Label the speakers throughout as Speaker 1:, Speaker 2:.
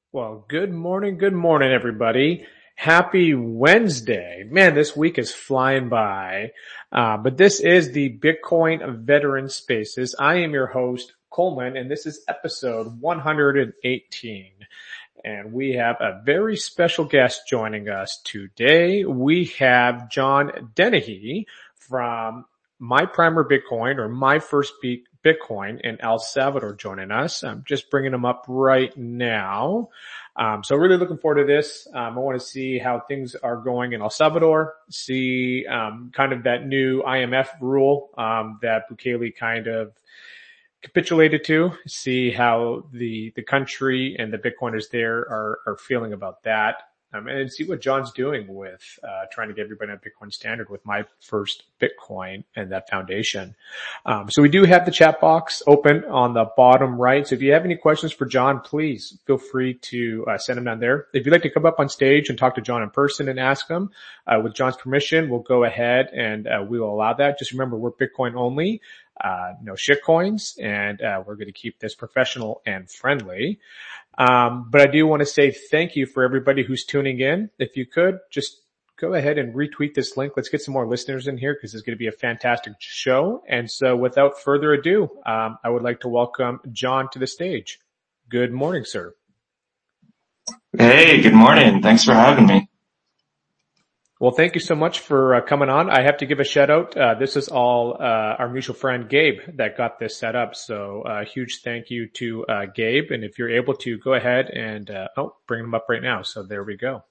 Speaker 1: Well, good morning, everybody. Happy Wednesday. Man, this week is flying by. But this is the Bitcoin Veteran Spaces. I am your host, Coleman, and this is episode 118. And we have a very special guest joining us today. We have John Dennehy from My Primer Bitcoin, or My First Bitcoin in El Salvador, joining us. I'm just bringing him up right now. So really looking forward to this. I want to see how things are going in El Salvador, see kind of that new IMF rule that Bukele kind of capitulated to, see how the country and the Bitcoiners there are feeling about that. And see what John's doing with trying to get everybody on Bitcoin Standard with My First Bitcoin and that foundation. So we do have the chat box open on the bottom right. So if you have any questions for John, please feel free to send them down there. If you'd like to come up on stage and talk to John in person and ask him, with John's permission, we'll go ahead and we will allow that. Just remember, we're Bitcoin only. No shit coins, and we're going to keep this professional and friendly. But I do want to say thank you for everybody who's tuning in. If you could, just go ahead and retweet this link. Let's get some more listeners in here because it's going to be a fantastic show. And so without further ado, I would like to welcome John to the stage. Good morning, sir.
Speaker 2: Hey, good morning. Thanks for having me.
Speaker 1: Well, thank you so much for coming on. I have to give a shout out. This is all our mutual friend Gabe that got this set up. So a huge thank you to Gabe. And if you're able to, go ahead and bring him up right now. So there we go.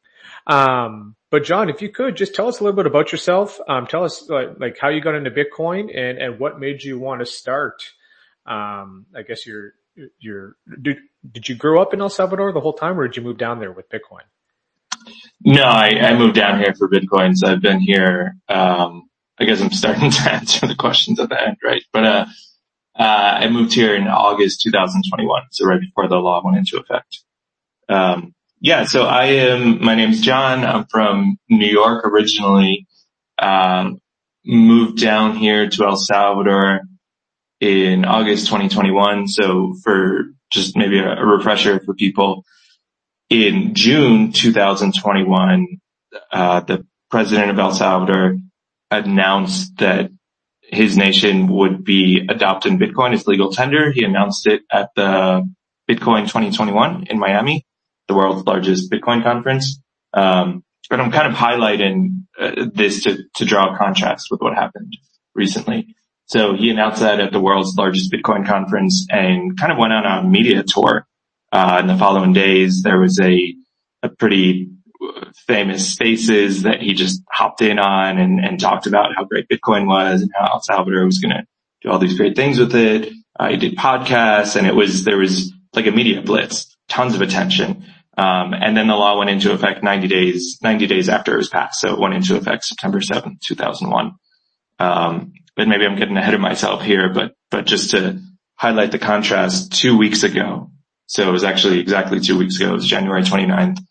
Speaker 1: But John, if you could just tell us a little bit about yourself. Tell us like how you got into Bitcoin and what made you want to start. I guess did you grow up in El Salvador the whole time, or did you move down there with Bitcoin?
Speaker 2: No, I moved down here for Bitcoins. I've been here, I guess I'm starting to answer the questions at the end, right? But, I moved here in August 2021, so right before the law went into effect. So my name's John. I'm from New York originally, moved down here to El Salvador in August 2021. So for just maybe a refresher for people, in June 2021, the president of El Salvador announced that his nation would be adopting Bitcoin as legal tender. He announced it at the Bitcoin 2021 in Miami, the world's largest Bitcoin conference. But I'm kind of highlighting this to draw a contrast with what happened recently. So he announced that at the world's largest Bitcoin conference and kind of went on a media tour. In the following days, there was a pretty famous Spaces that he just hopped in on and talked about how great Bitcoin was and how El Salvador was going to do all these great things with it. He did podcasts, and there was like a media blitz, tons of attention. And then the law went into effect 90 days after it was passed. So it went into effect September 7th, 2001. But maybe I'm getting ahead of myself here, but just to highlight the contrast, 2 weeks ago, so it was actually exactly 2 weeks ago. It was January 29th,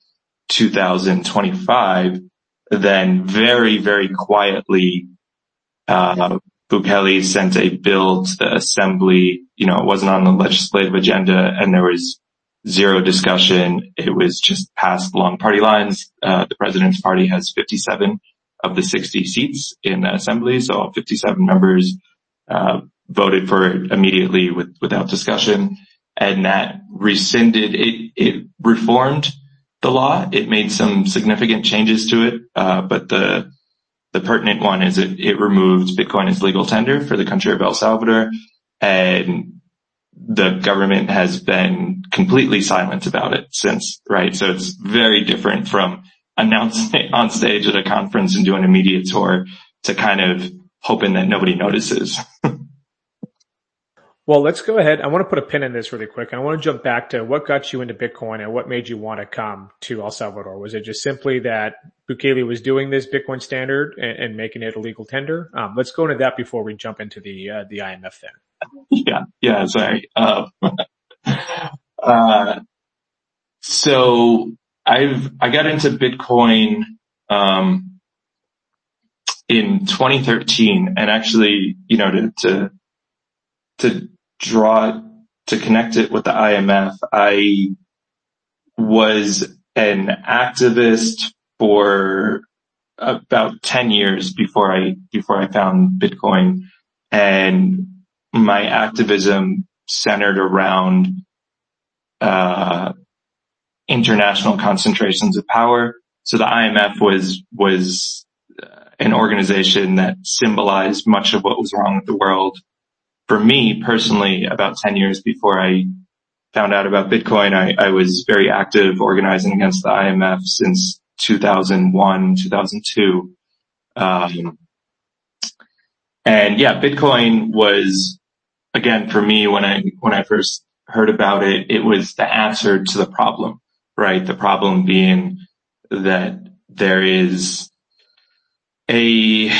Speaker 2: 2025. Then very, very quietly, Bukele sent a bill to the assembly. It wasn't on the legislative agenda, and there was zero discussion. It was just passed along party lines. The president's party has 57 of the 60 seats in the assembly. So all 57 members, voted for it immediately without discussion. And that rescinded it reformed the law. It made some significant changes to it. But the pertinent one is it removed Bitcoin as legal tender for the country of El Salvador. And the government has been completely silent about it since, right? So it's very different from announcing it on stage at a conference and doing a media tour to kind of hoping that nobody notices.
Speaker 1: Well, let's go ahead. I want to put a pin in this really quick. I want to jump back to what got you into Bitcoin and what made you want to come to El Salvador. Was it just simply that Bukele was doing this Bitcoin standard and making it a legal tender? Let's go into that before we jump into the IMF thing.
Speaker 2: Yeah, sorry. So I got into Bitcoin, in 2013, and actually, to connect it with the IMF, was an activist for about 10 years before I found Bitcoin. And my activism centered around, international concentrations of power. So the IMF was an organization that symbolized much of what was wrong with the world. For me personally, about 10 years before I found out about Bitcoin, I was very active organizing against the IMF since 2001, 2002. And yeah, Bitcoin was, again, for me, when I first heard about it, it was the answer to the problem, right? The problem being that there is a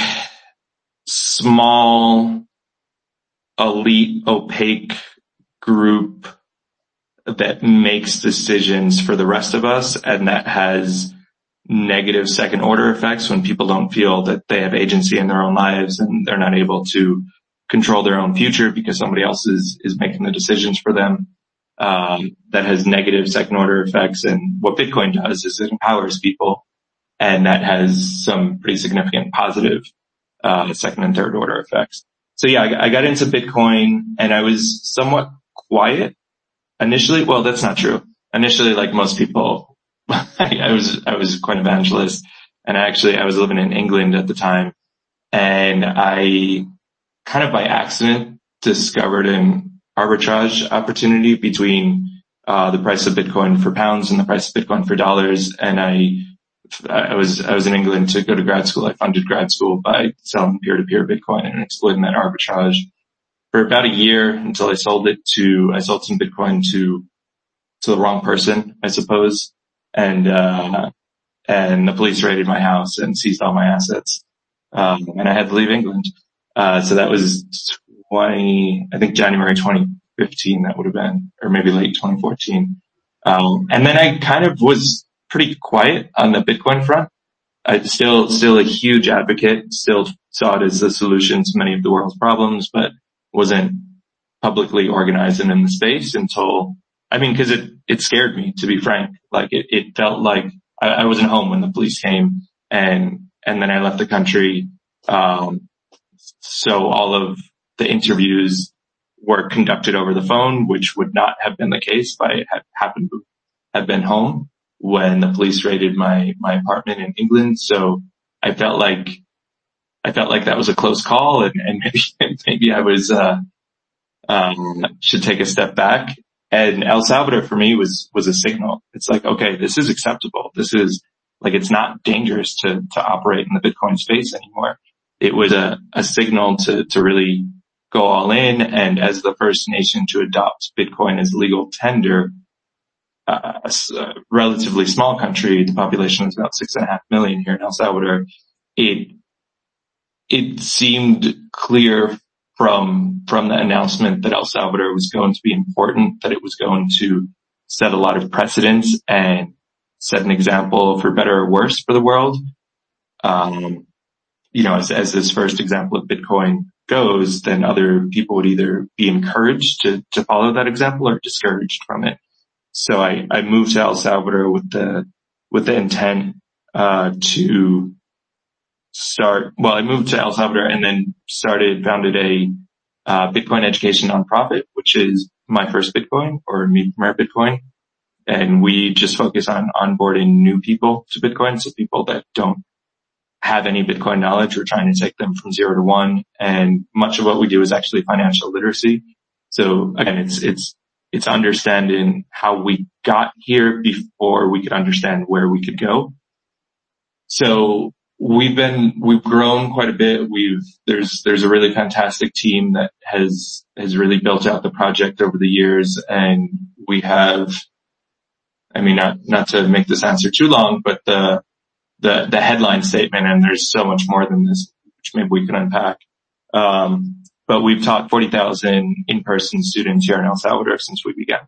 Speaker 2: small, elite, opaque group that makes decisions for the rest of us, and that has negative second order effects when people don't feel that they have agency in their own lives and they're not able to control their own future because somebody else is making the decisions for them. That has negative second order effects. And what Bitcoin does is it empowers people, and that has some pretty significant positive, second and third order effects. So yeah, I got into Bitcoin and I was somewhat quiet initially. Well, that's not true. Initially, like most people, I was quite an evangelist, and I was living in England at the time, and I kind of by accident discovered an arbitrage opportunity between, the price of Bitcoin for pounds and the price of Bitcoin for dollars. And I was in England to go to grad school. I funded grad school by selling peer-to-peer Bitcoin and exploiting that arbitrage for about a year until I sold some Bitcoin to the wrong person, I suppose. And the police raided my house and seized all my assets. And I had to leave England. So that was January 2015, that would have been, or maybe late 2014. And then I kind of was pretty quiet on the Bitcoin front. I'm still a huge advocate, still saw it as the solution to many of the world's problems, but wasn't publicly organizing in the space until, cause it scared me, to be frank. Like it felt like I wasn't home when the police came, and then I left the country. So all of the interviews were conducted over the phone, which would not have been the case if I had happened to have been home when the police raided my apartment in England. So I felt like that was a close call, and maybe I was, should take a step back. And El Salvador for me was a signal. It's like, okay, this is acceptable. This is like, it's not dangerous to operate in the Bitcoin space anymore. It was a signal to really go all in. And as the first nation to adopt Bitcoin as legal tender, a relatively small country, the population is about 6.5 million here in El Salvador. It seemed clear from the announcement that El Salvador was going to be important, that it was going to set a lot of precedents and set an example for better or worse for the world. As this first example of Bitcoin goes, then other people would either be encouraged to follow that example or discouraged from it. So I moved to El Salvador with the intent, to start, I moved to El Salvador and then founded a, Bitcoin education nonprofit, which is My First Bitcoin, or Mi Primer Bitcoin. And we just focus on onboarding new people to Bitcoin. So people that don't have any Bitcoin knowledge, we're trying to take them from 0 to 1. And much of what we do is actually financial literacy. So again, it's understanding how we got here before we could understand where we could go. So we've grown quite a bit. There's a really fantastic team that has really built out the project over the years. And we have, not to make this answer too long, but the headline statement, and there's so much more than this, which maybe we can unpack. But we've taught 40,000 in-person students here in El Salvador since we began.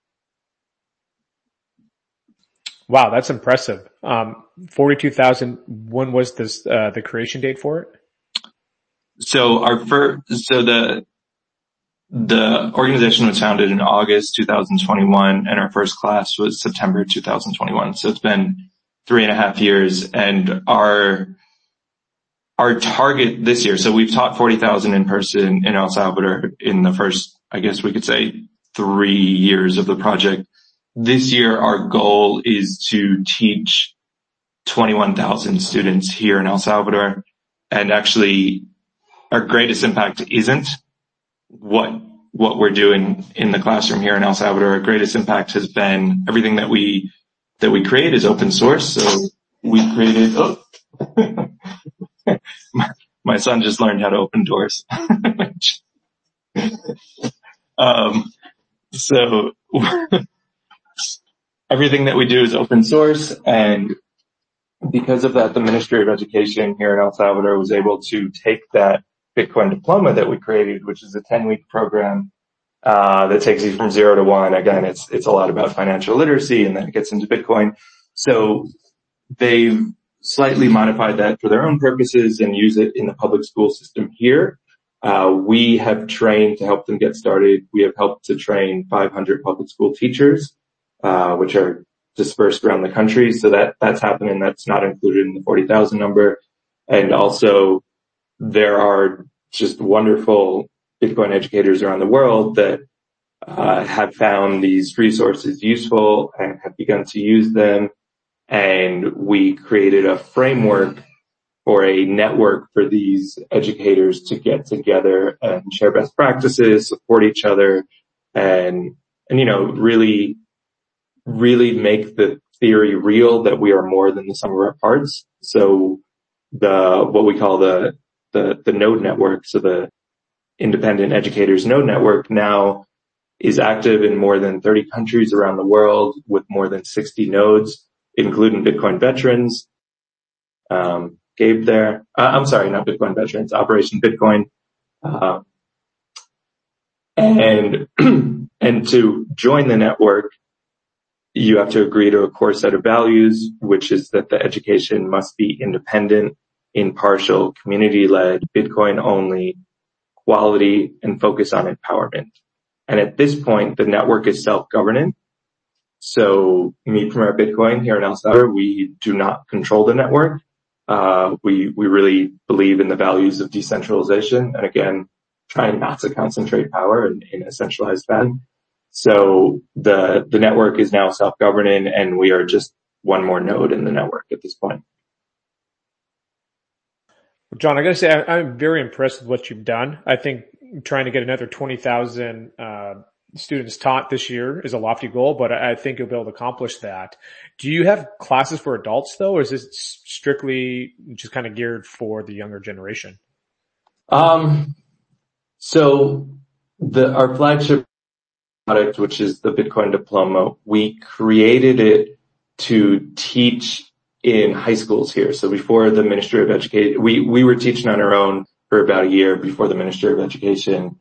Speaker 1: Wow, that's impressive. 42,000. When was this, the creation date for it?
Speaker 2: So The organization was founded in August 2021, and our first class was September 2021. So it's been 3.5 years, and our target this year, so we've taught 40,000 in person in El Salvador in the first, I guess we could say, 3 years of the project. This year, our goal is to teach 21,000 students here in El Salvador. And actually, our greatest impact isn't what we're doing in the classroom here in El Salvador. Our greatest impact has been everything that we create is open source. So we created, my son just learned how to open doors. So everything that we do is open source, and because of that, the Ministry of Education here in El Salvador was able to take that Bitcoin diploma that we created, which is a 10-week program that takes you from 0 to 1. Again, it's a lot about financial literacy, and then it gets into Bitcoin. So they've slightly modified that for their own purposes and use it in the public school system here. We have trained to help them get started. We have helped to train 500 public school teachers, which are dispersed around the country. So that's happening. That's not included in the 40,000 number. And also there are just wonderful Bitcoin educators around the world that have found these resources useful and have begun to use them. And we created a framework for a network for these educators to get together and share best practices, support each other, and really make the theory real that we are more than the sum of our parts. So what we call the node network, so the Independent Educators Node Network, now is active in more than 30 countries around the world with more than 60 nodes, including Bitcoin veterans. Gabe there. I'm sorry, not Bitcoin veterans, Operation Bitcoin. And to join the network, you have to agree to a core set of values, which is that the education must be independent, impartial, community-led, Bitcoin-only, quality, and focus on empowerment. And at this point, the network is self-governing. So me, Premier Bitcoin, here in El Salvador, we do not control the network. We really believe in the values of decentralization, and again, trying not to concentrate power in a centralized fashion. So the network is now self-governing, and we are just one more node in the network at this point.
Speaker 1: John, I gotta say, I'm very impressed with what you've done. I think trying to get another 20,000 students taught this year is a lofty goal, but I think you'll be able to accomplish that. Do you have classes for adults though, or is this strictly just kind of geared for the younger generation?
Speaker 2: So our flagship product, which is the Bitcoin diploma, we created it to teach in high schools here. So before the Ministry of Education, we were teaching on our own for about a year before the Ministry of Education,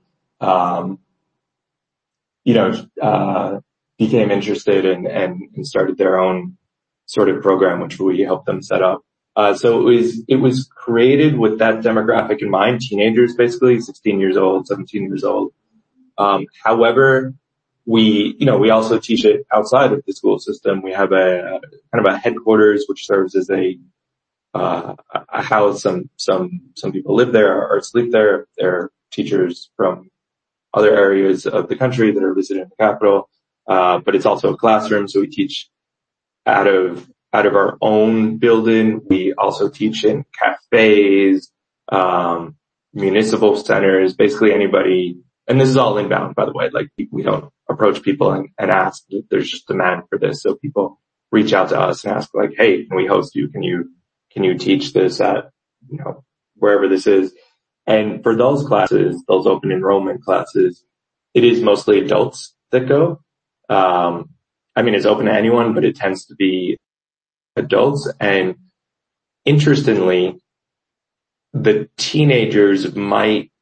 Speaker 2: became interested and started their own sort of program, which we helped them set up. So it was created with that demographic in mind, teenagers, basically 16 years old, 17 years old. However, we also teach it outside of the school system. We have a kind of a headquarters, which serves as a house. Some people live there or sleep there. There are teachers from other areas of the country that are visiting the capital. But it's also a classroom. So we teach out of our own building. We also teach in cafes, municipal centers, basically anybody. And this is all inbound, by the way. Like, we don't approach people and ask. There's just demand for this. So people reach out to us and ask, like, hey, can we host you? Can you teach this at, wherever this is? And for those classes, those open enrollment classes, it is mostly adults that go. It's open to anyone, but it tends to be adults. And interestingly, the teenagers might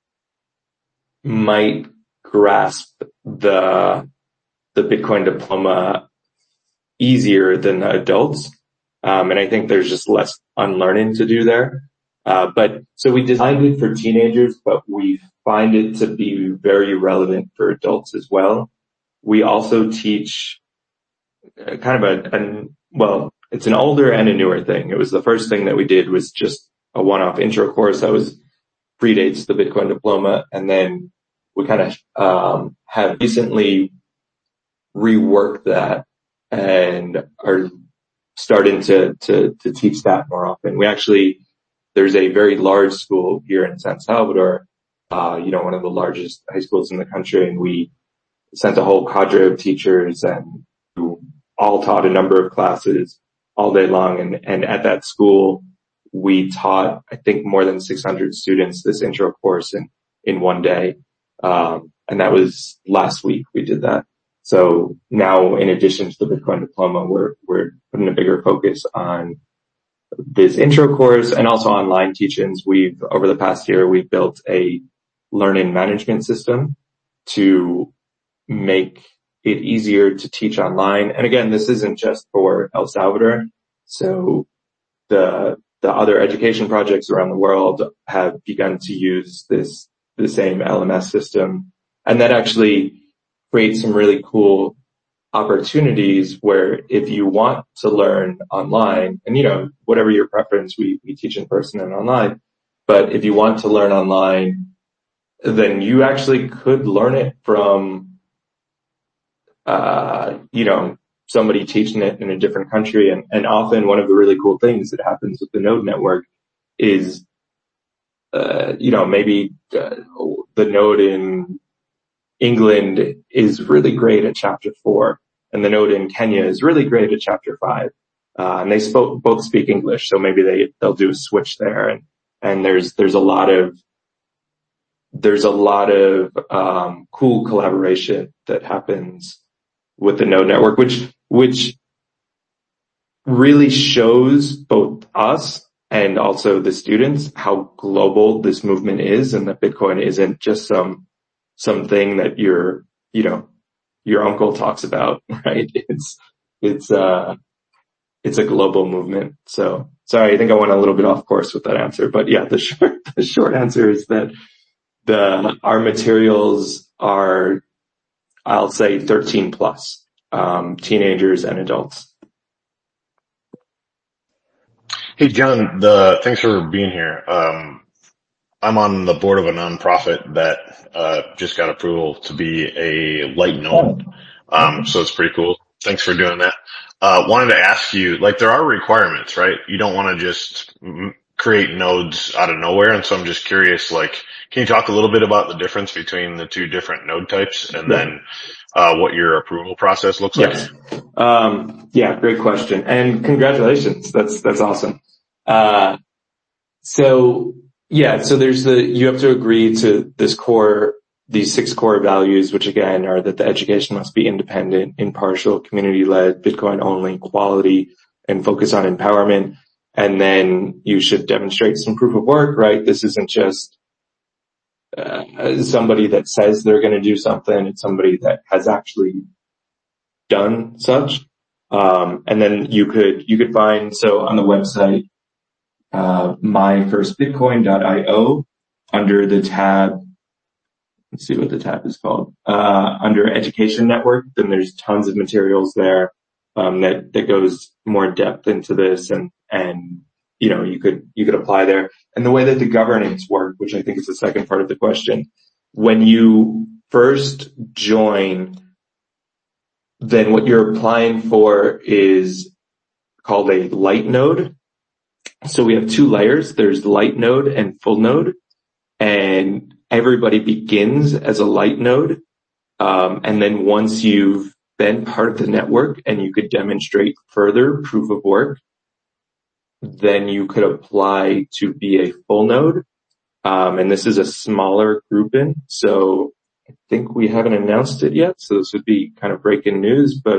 Speaker 2: grasp the Bitcoin diploma easier than the adults. And I think there's just less unlearning to do there. But so we designed it for teenagers, but we find it to be very relevant for adults as well. We also teach kind of well, it's an older and a newer thing. It was the first thing that we did was just a one-off intro course that was predates the Bitcoin diploma. And then we kind of, have recently reworked that and are starting to teach that more often. There's a very large school here in San Salvador, one of the largest high schools in the country. And we sent a whole cadre of teachers and who all taught a number of classes all day long. And at that school, we taught, I think, more than 600 students this intro course in one day. And that was last week we did that. So now, in addition to the Bitcoin diploma, we're putting a bigger focus on this intro course and also online teachings. Over the past year, we've built a learning management system to make it easier to teach online. And again, this isn't just for El Salvador. So the other education projects around the world have begun to use the same LMS system. And that actually creates some really cool opportunities where if you want to learn online, and whatever your preference, we teach in person and online, but if you want to learn online, then you actually could learn it from, somebody teaching it in a different country. And often one of the really cool things that happens with the Node network is, maybe the node in England is really great at chapter 4 and the node in Kenya is really great at chapter 5. And they both speak English. So maybe they'll do a switch there. And there's a lot of cool collaboration that happens with the Node network, which really shows both us and also the students how global this movement is, and that Bitcoin isn't just something that your uncle talks about, right? It's a global movement. So sorry, I think I went a little bit off course with that answer, but yeah, the short answer is that our materials are, I'll say 13 plus, teenagers and adults.
Speaker 3: Hey, John, thanks for being here. I'm on the board of a nonprofit that just got approval to be a light node. So it's pretty cool. Thanks for doing that. Wanted to ask you, there are requirements, right? You don't want to just create nodes out of nowhere. And so I'm just curious, can you talk a little bit about the difference between the two different node types and then what your approval process looks like?
Speaker 2: Yeah, great question. And congratulations. That's awesome. So you have to agree to these 6 core values, which again are that the education must be independent, impartial, community-led, Bitcoin-only, quality, and focus on empowerment. And then you should demonstrate some proof of work, right? This isn't just somebody that says they're going to do something. It's somebody that has actually done such. And then you could find, so on the website, myfirstbitcoin.io, under the tab, let's see what the tab is called, under education network, then there's tons of materials there, that goes more depth into this and you could apply there. And the way that the governance work, which I think is the second part of the question, when you first join, then what you're applying for is called a light node. So we have 2 layers. There's light node and full node, and everybody begins as a light node. And then once you've been part of the network and you could demonstrate further proof of work, then you could apply to be a full node. And this is a smaller grouping. So I think we haven't announced it yet. So this would be kind of breaking news, but,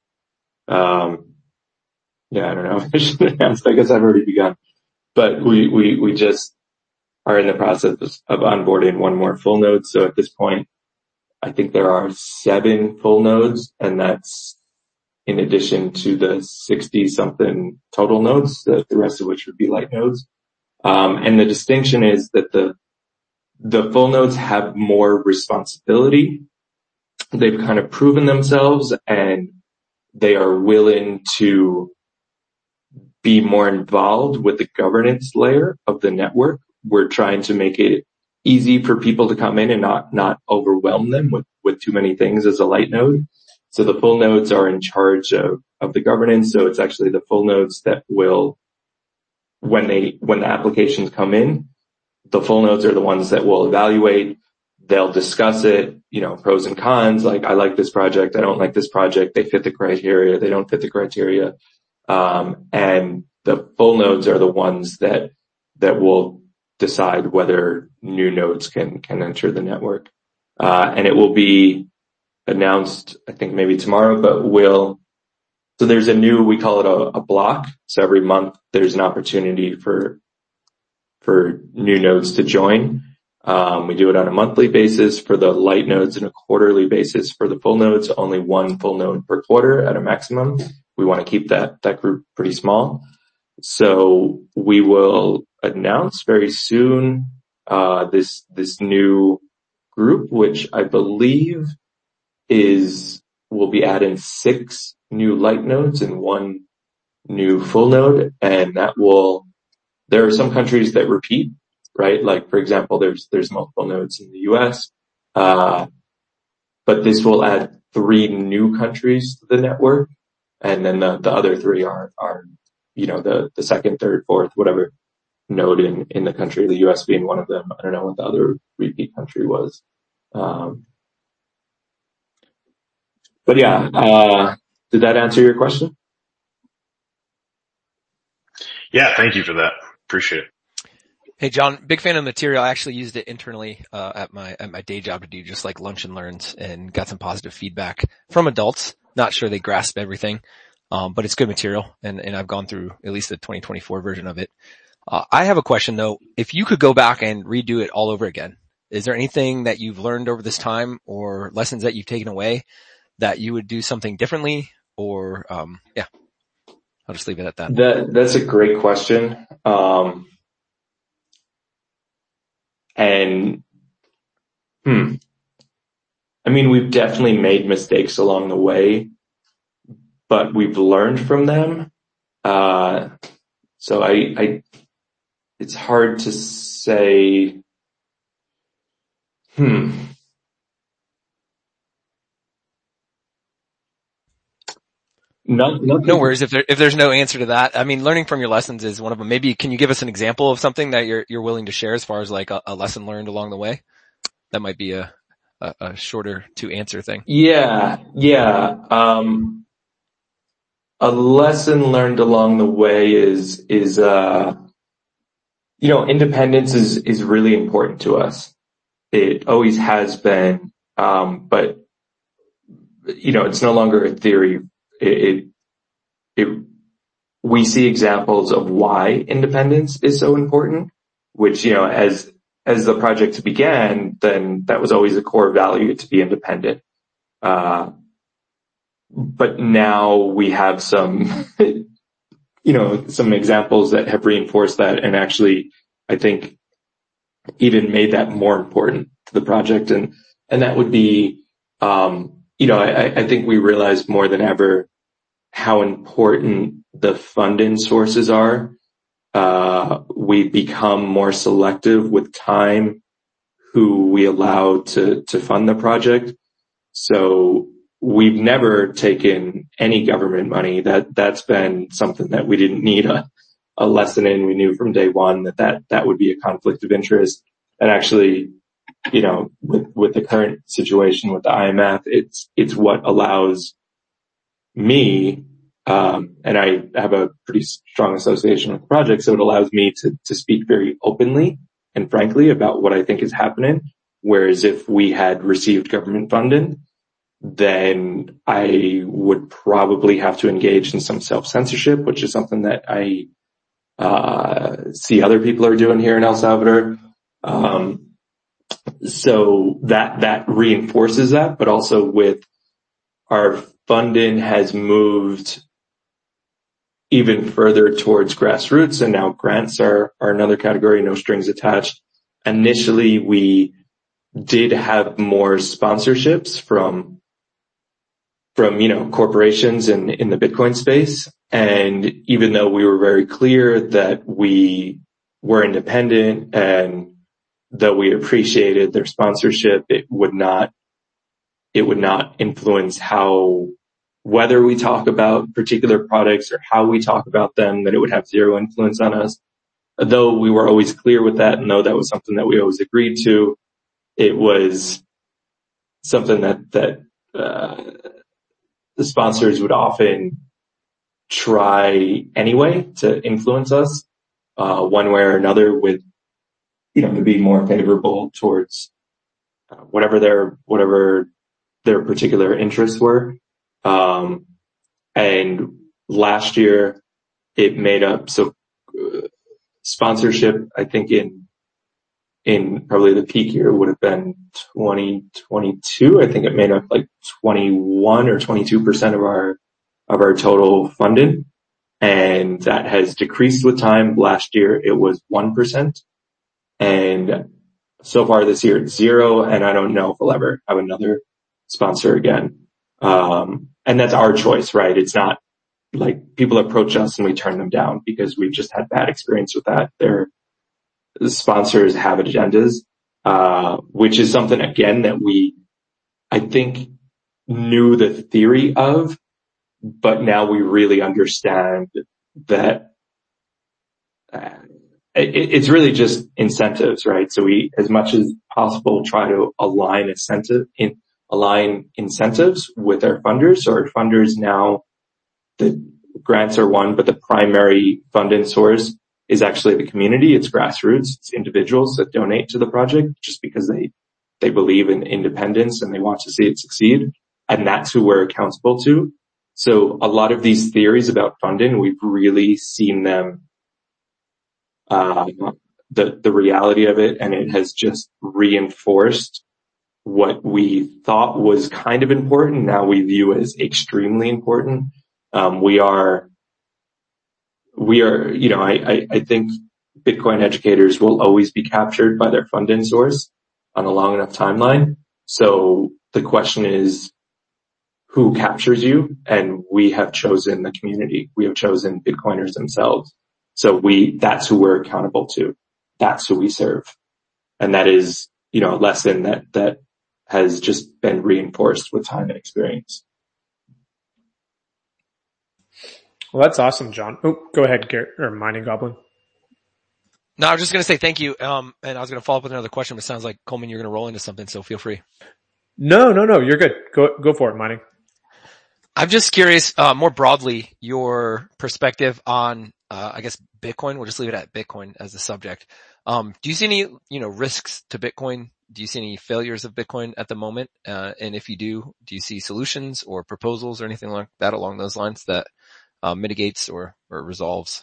Speaker 2: yeah, I don't know if I should announce. I guess I've already begun, but we just are in the process of onboarding one more full node. So at this point, I think there are 7 full nodes, and that's in addition to the 60 something total nodes, the rest of which would be light nodes. And the distinction is that the full nodes have more responsibility. They've kind of proven themselves, and they are willing to be more involved with the governance layer of the network. We're trying to make it easy for people to come in and not overwhelm them with too many things as a light node. So the full nodes are in charge of the governance. So it's actually the full nodes that will, when the applications come in, the full nodes are the ones that will evaluate. They'll discuss it, pros and cons, like I like this project, I don't like this project, they fit the criteria, they don't fit the criteria. And the full nodes are the ones that will decide whether new nodes can enter the network. And it will be announced, I think maybe tomorrow, but so there's we call it a block. So every month there's an opportunity for new nodes to join. We do it on a monthly basis for the light nodes and a quarterly basis for the full nodes, only one full node per quarter at a maximum. We want to keep that group pretty small. So we will announce very soon, this new group, which I believe will be adding 6 new light nodes and 1 new full node. And there are some countries that repeat, right? Like, for example, there's multiple nodes in the US. But this will add 3 new countries to the network. And then the other 3 are, the second, third, fourth, whatever node in the country, the US being one of them. I don't know what the other repeat country was. But yeah, did that answer your question?
Speaker 3: Yeah, thank you for that. Appreciate it.
Speaker 4: Hey, John, big fan of the material. I actually used it internally, at my day job to do just like lunch and learns, and got some positive feedback from adults. Not sure they grasp everything. But it's good material, and I've gone through at least the 2024 version of it. I have a question though. If you could go back and redo it all over again, is there anything that you've learned over this time or lessons that you've taken away that you would do something differently? Or, yeah, I'll just leave it at that.
Speaker 2: That's a great question. I mean, we've definitely made mistakes along the way, but we've learned from them. So it's hard to say,
Speaker 4: No worries if there's no answer to that. I mean, learning from your lessons is one of them. Maybe can you give us an example of something that you're willing to share as far as like a lesson learned along the way? That might be a shorter to answer thing.
Speaker 2: Yeah. A lesson learned along the way is independence is really important to us. It always has been. But it's no longer a theory. We see examples of why independence is so important, which, as the project began, then that was always a core value to be independent. But now we have some, some examples that have reinforced that, and actually, I think, even made that more important to the project. And that would be, I think we realize more than ever how important the funding sources are. We become more selective with time who we allow to fund the project. So we've never taken any government money. That's been something that we didn't need a lesson in. We knew from day one that would be a conflict of interest. And actually, with the current situation with the IMF, it's what allows me, and I have a pretty strong association with the project, so it allows me to speak very openly and frankly about what I think is happening. Whereas if we had received government funding, then I would probably have to engage in some self-censorship, which is something that I see other people are doing here in El Salvador. So that reinforces that, but also with our funding has moved even further towards grassroots, and now grants are another category, no strings attached. Initially, we did have more sponsorships from corporations in the Bitcoin space. And even though we were very clear that we were independent and though we appreciated their sponsorship, it would not influence whether we talk about particular products or how we talk about them, that it would have zero influence on us. Though we were always clear with that, and though that was something that we always agreed to, it was something that the sponsors would often try anyway to influence us, one way or another, with, to be more favorable towards whatever their particular interests were. And last year it made up, sponsorship, I think in probably the peak year would have been 2022. I think it made up like 21 or 22% of our total funding. And that has decreased with time. Last year it was 1%. And so far this year it's 0. And I don't know if we'll ever have another sponsor again. And that's our choice, right? It's not like people approach us and we turn them down because we've just had bad experience with that. The sponsors have agendas, which is something, again, that I think, knew the theory of, but now we really understand that it's really just incentives, right? So we, as much as possible, try to align incentives with our funders. So our funders now, the grants are one, but the primary funding source is actually the community. It's grassroots. It's individuals that donate to the project just because they believe in independence and they want to see it succeed. And that's who we're accountable to. So a lot of these theories about funding, we've really seen them, the reality of it, and it has just reinforced what we thought was kind of important. Now we view as extremely important. I think Bitcoin educators will always be captured by their funding source on a long enough timeline. So the question is, who captures you? And we have chosen the community. We have chosen Bitcoiners themselves. So that's who we're accountable to. That's who we serve. And that is, a lesson that has just been reinforced with time and experience.
Speaker 1: Well, that's awesome, John. Oh, go ahead, Garrett, or Mining Goblin.
Speaker 4: No, I was just going to say thank you. And I was going to follow up with another question, but it sounds like, Coleman, you're going to roll into something, so feel free.
Speaker 1: No, you're good. Go for it, Mining.
Speaker 4: I'm just curious, more broadly, your perspective on, I guess Bitcoin. We'll just leave it at Bitcoin as the subject. Do you see any, risks to Bitcoin? Do you see any failures of Bitcoin at the moment? And if you do you see solutions or proposals or anything like that along those lines that mitigates or resolves?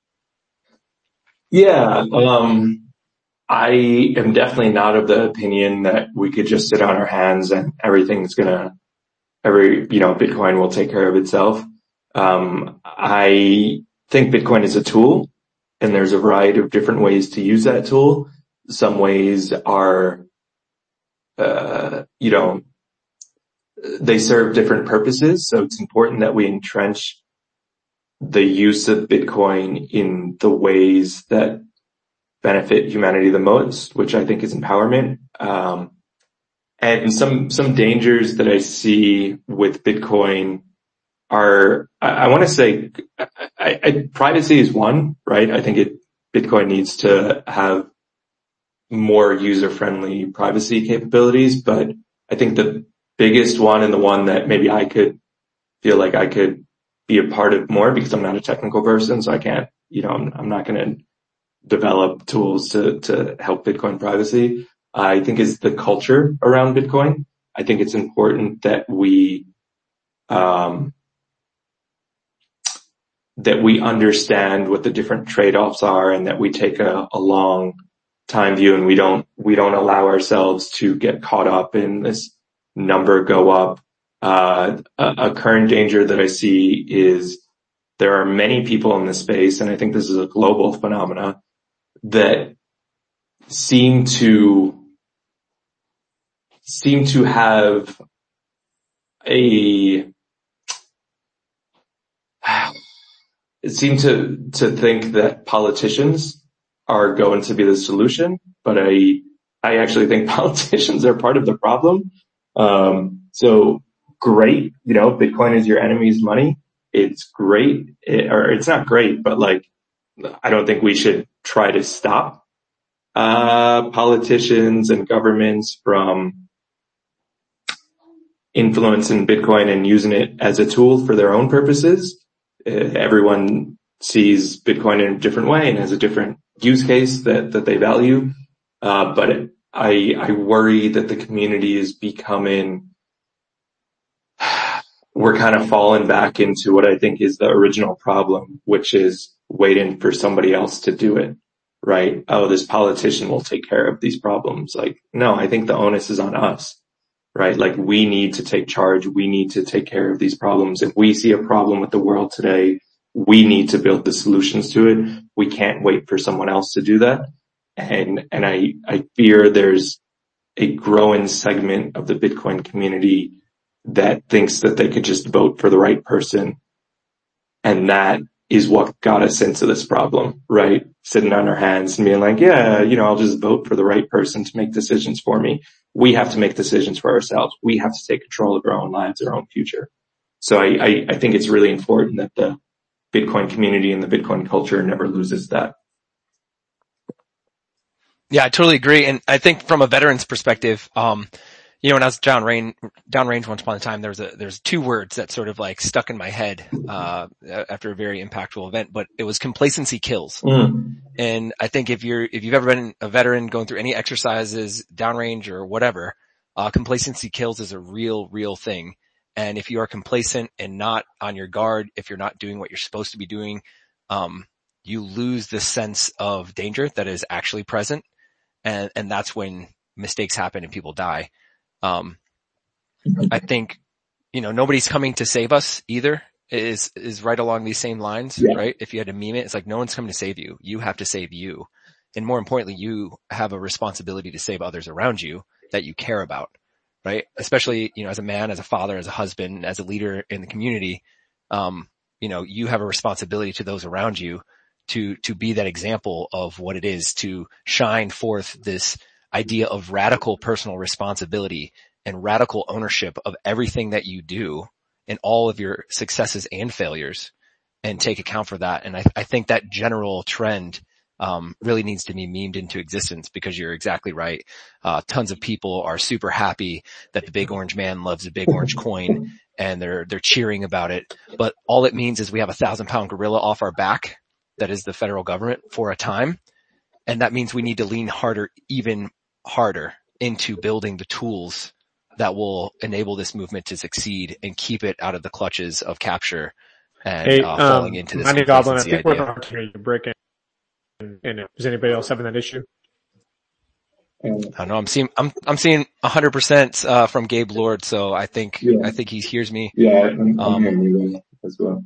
Speaker 2: Yeah. I am definitely not of the opinion that we could just sit on our hands and Bitcoin will take care of itself. I think Bitcoin is a tool, and there's a variety of different ways to use that tool. Some ways are, they serve different purposes. So it's important that we entrench the use of Bitcoin in the ways that benefit humanity the most, which I think is empowerment. And some dangers that I see with Bitcoin are, I want to say, privacy is one, right? I think Bitcoin needs to have more user-friendly privacy capabilities, but I think the biggest one, and the one that maybe I could feel like I could be a part of more, because I'm not a technical person, so I can't, I'm not going to develop tools to help Bitcoin privacy, I think, is the culture around Bitcoin. I think it's important that we understand what the different trade-offs are, and that we take a long time view, and we don't allow ourselves to get caught up in this number go up. A current danger that I see is there are many people in this space, and I think this is a global phenomena, that seem to have to think that politicians are going to be the solution, but I actually think politicians are part of the problem. So great, Bitcoin is your enemy's money. It's great, or it's not great, but like, I don't think we should try to stop politicians and governments from influencing Bitcoin and using it as a tool for their own purposes. Everyone sees Bitcoin in a different way and has a different use case that they value. But I worry that the community is we're kind of falling back into what I think is the original problem, which is waiting for somebody else to do it, right? Oh, this politician will take care of these problems. Like, no, I think the onus is on us, right? Like, we need to take charge. We need to take care of these problems. If we see a problem with the world today, we need to build the solutions to it. We can't wait for someone else to do that. And I fear there's a growing segment of the Bitcoin community that thinks that they could just vote for the right person. And that is what got us into this problem, right? Sitting on our hands and being like, yeah, I'll just vote for the right person to make decisions for me. We have to make decisions for ourselves. We have to take control of our own lives, our own future. So I think it's really important that the Bitcoin community and the Bitcoin culture never loses that.
Speaker 4: Yeah, I totally agree. And I think from a veteran's perspective, when I was downrange once upon a time, there's two words that sort of like stuck in my head, after a very impactful event, but it was complacency kills. And I think if you've ever been a veteran going through any exercises, downrange or whatever, complacency kills is a real thing. And if you are complacent and not on your guard, if you're not doing what you're supposed to be doing, you lose the sense of danger that is actually present. And that's when mistakes happen and people die. I think, nobody's coming to save us either is right along these same lines, right? If you had to meme it, it's like no one's coming to save you. You have to save you. And more importantly, you have a responsibility to save others around you that you care about, right? Especially, as a man, as a father, as a husband, as a leader in the community, you have a responsibility to those around you to be that example of what it is to shine forth this idea of radical personal responsibility and radical ownership of everything that you do and all of your successes and failures, and take account for that. And I think that general trend really needs to be memed into existence, because you're exactly right. Tons of people are super happy that the big orange man loves a big orange coin, and they're cheering about it. But all it means is we have a 1,000-pound gorilla off our back that is the federal government for a time. And that means we need to lean even harder into building the tools that will enable this movement to succeed and keep it out of the clutches of capture and falling into this
Speaker 1: Goblin, I think
Speaker 4: idea.
Speaker 1: we're not hearing you breaking. Is anybody else having that issue?
Speaker 4: I don't know. I'm seeing 100% from Gabe Lord, so I think he hears me.
Speaker 2: Yeah, I'm hearing you as well.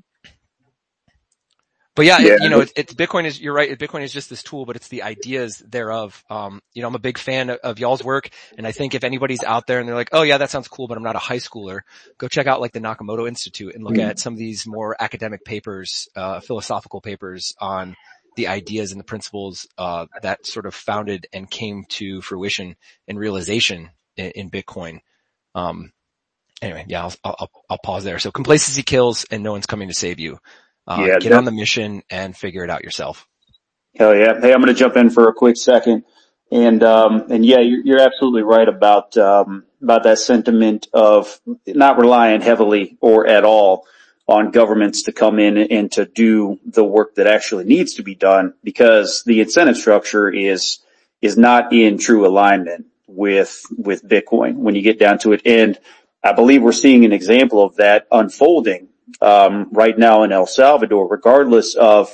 Speaker 4: But it's Bitcoin is, you're right. Bitcoin is just this tool, but it's the ideas thereof. I'm a big fan of y'all's work. And I think if anybody's out there and they're like, oh yeah, that sounds cool, but I'm not a high schooler, go check out like the Nakamoto Institute and look at some of these more academic papers, philosophical papers on the ideas and the principles, that sort of founded and came to fruition and realization in Bitcoin. Anyway, yeah, I'll pause there. So complacency kills and no one's coming to save you. Get on the mission and figure it out yourself.
Speaker 5: Hell yeah. Hey, I'm going to jump in for a quick second. And yeah, you're absolutely right about that sentiment of not relying heavily or at all on governments to come in and to do the work that actually needs to be done, because the incentive structure is not in true alignment with Bitcoin when you get down to it. And I believe we're seeing an example of that unfolding right now in El Salvador, regardless of,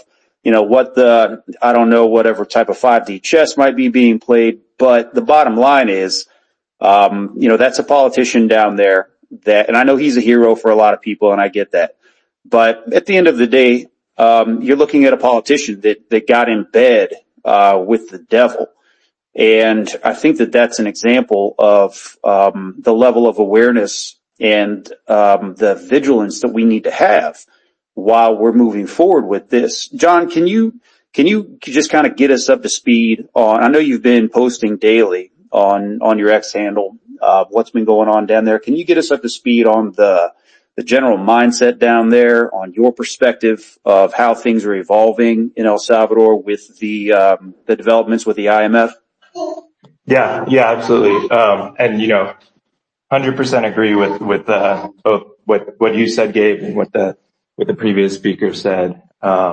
Speaker 5: whatever type of 5D chess might be being played. But the bottom line is, that's a politician down there and I know he's a hero for a lot of people, and I get that. But at the end of the day, you're looking at a politician that got in bed, with the devil. And I think that's an example of, the level of awareness and, the vigilance that we need to have while we're moving forward with this. John, can you just kind of get us up to speed on, I know you've been posting daily on your X handle, what's been going on down there. Can you get us up to speed on the general mindset down there, on your perspective of how things are evolving in El Salvador with the developments with the IMF?
Speaker 2: Yeah, absolutely. And 100% agree with both what you said, Gabe, and what the previous speaker said.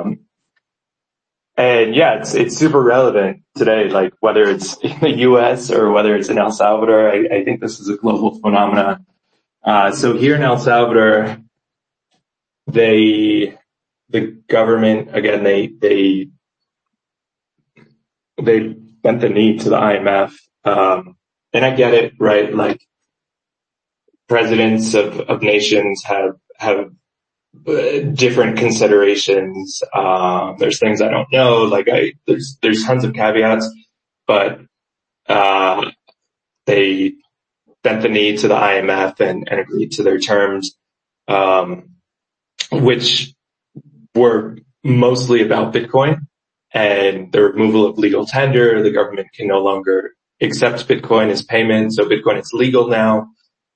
Speaker 2: And yeah, it's super relevant today, like whether it's in the U.S. or whether it's in El Salvador. I think this is a global phenomenon. So here in El Salvador, the government, again, they bent the knee to the IMF. And I get it, right? Like presidents of nations have different considerations. There's things I don't know. Like there's tons of caveats, but, they bent the knee to the IMF and agreed to their terms, which were mostly about Bitcoin and the removal of legal tender. The government can no longer accept Bitcoin as payment. So Bitcoin is legal now.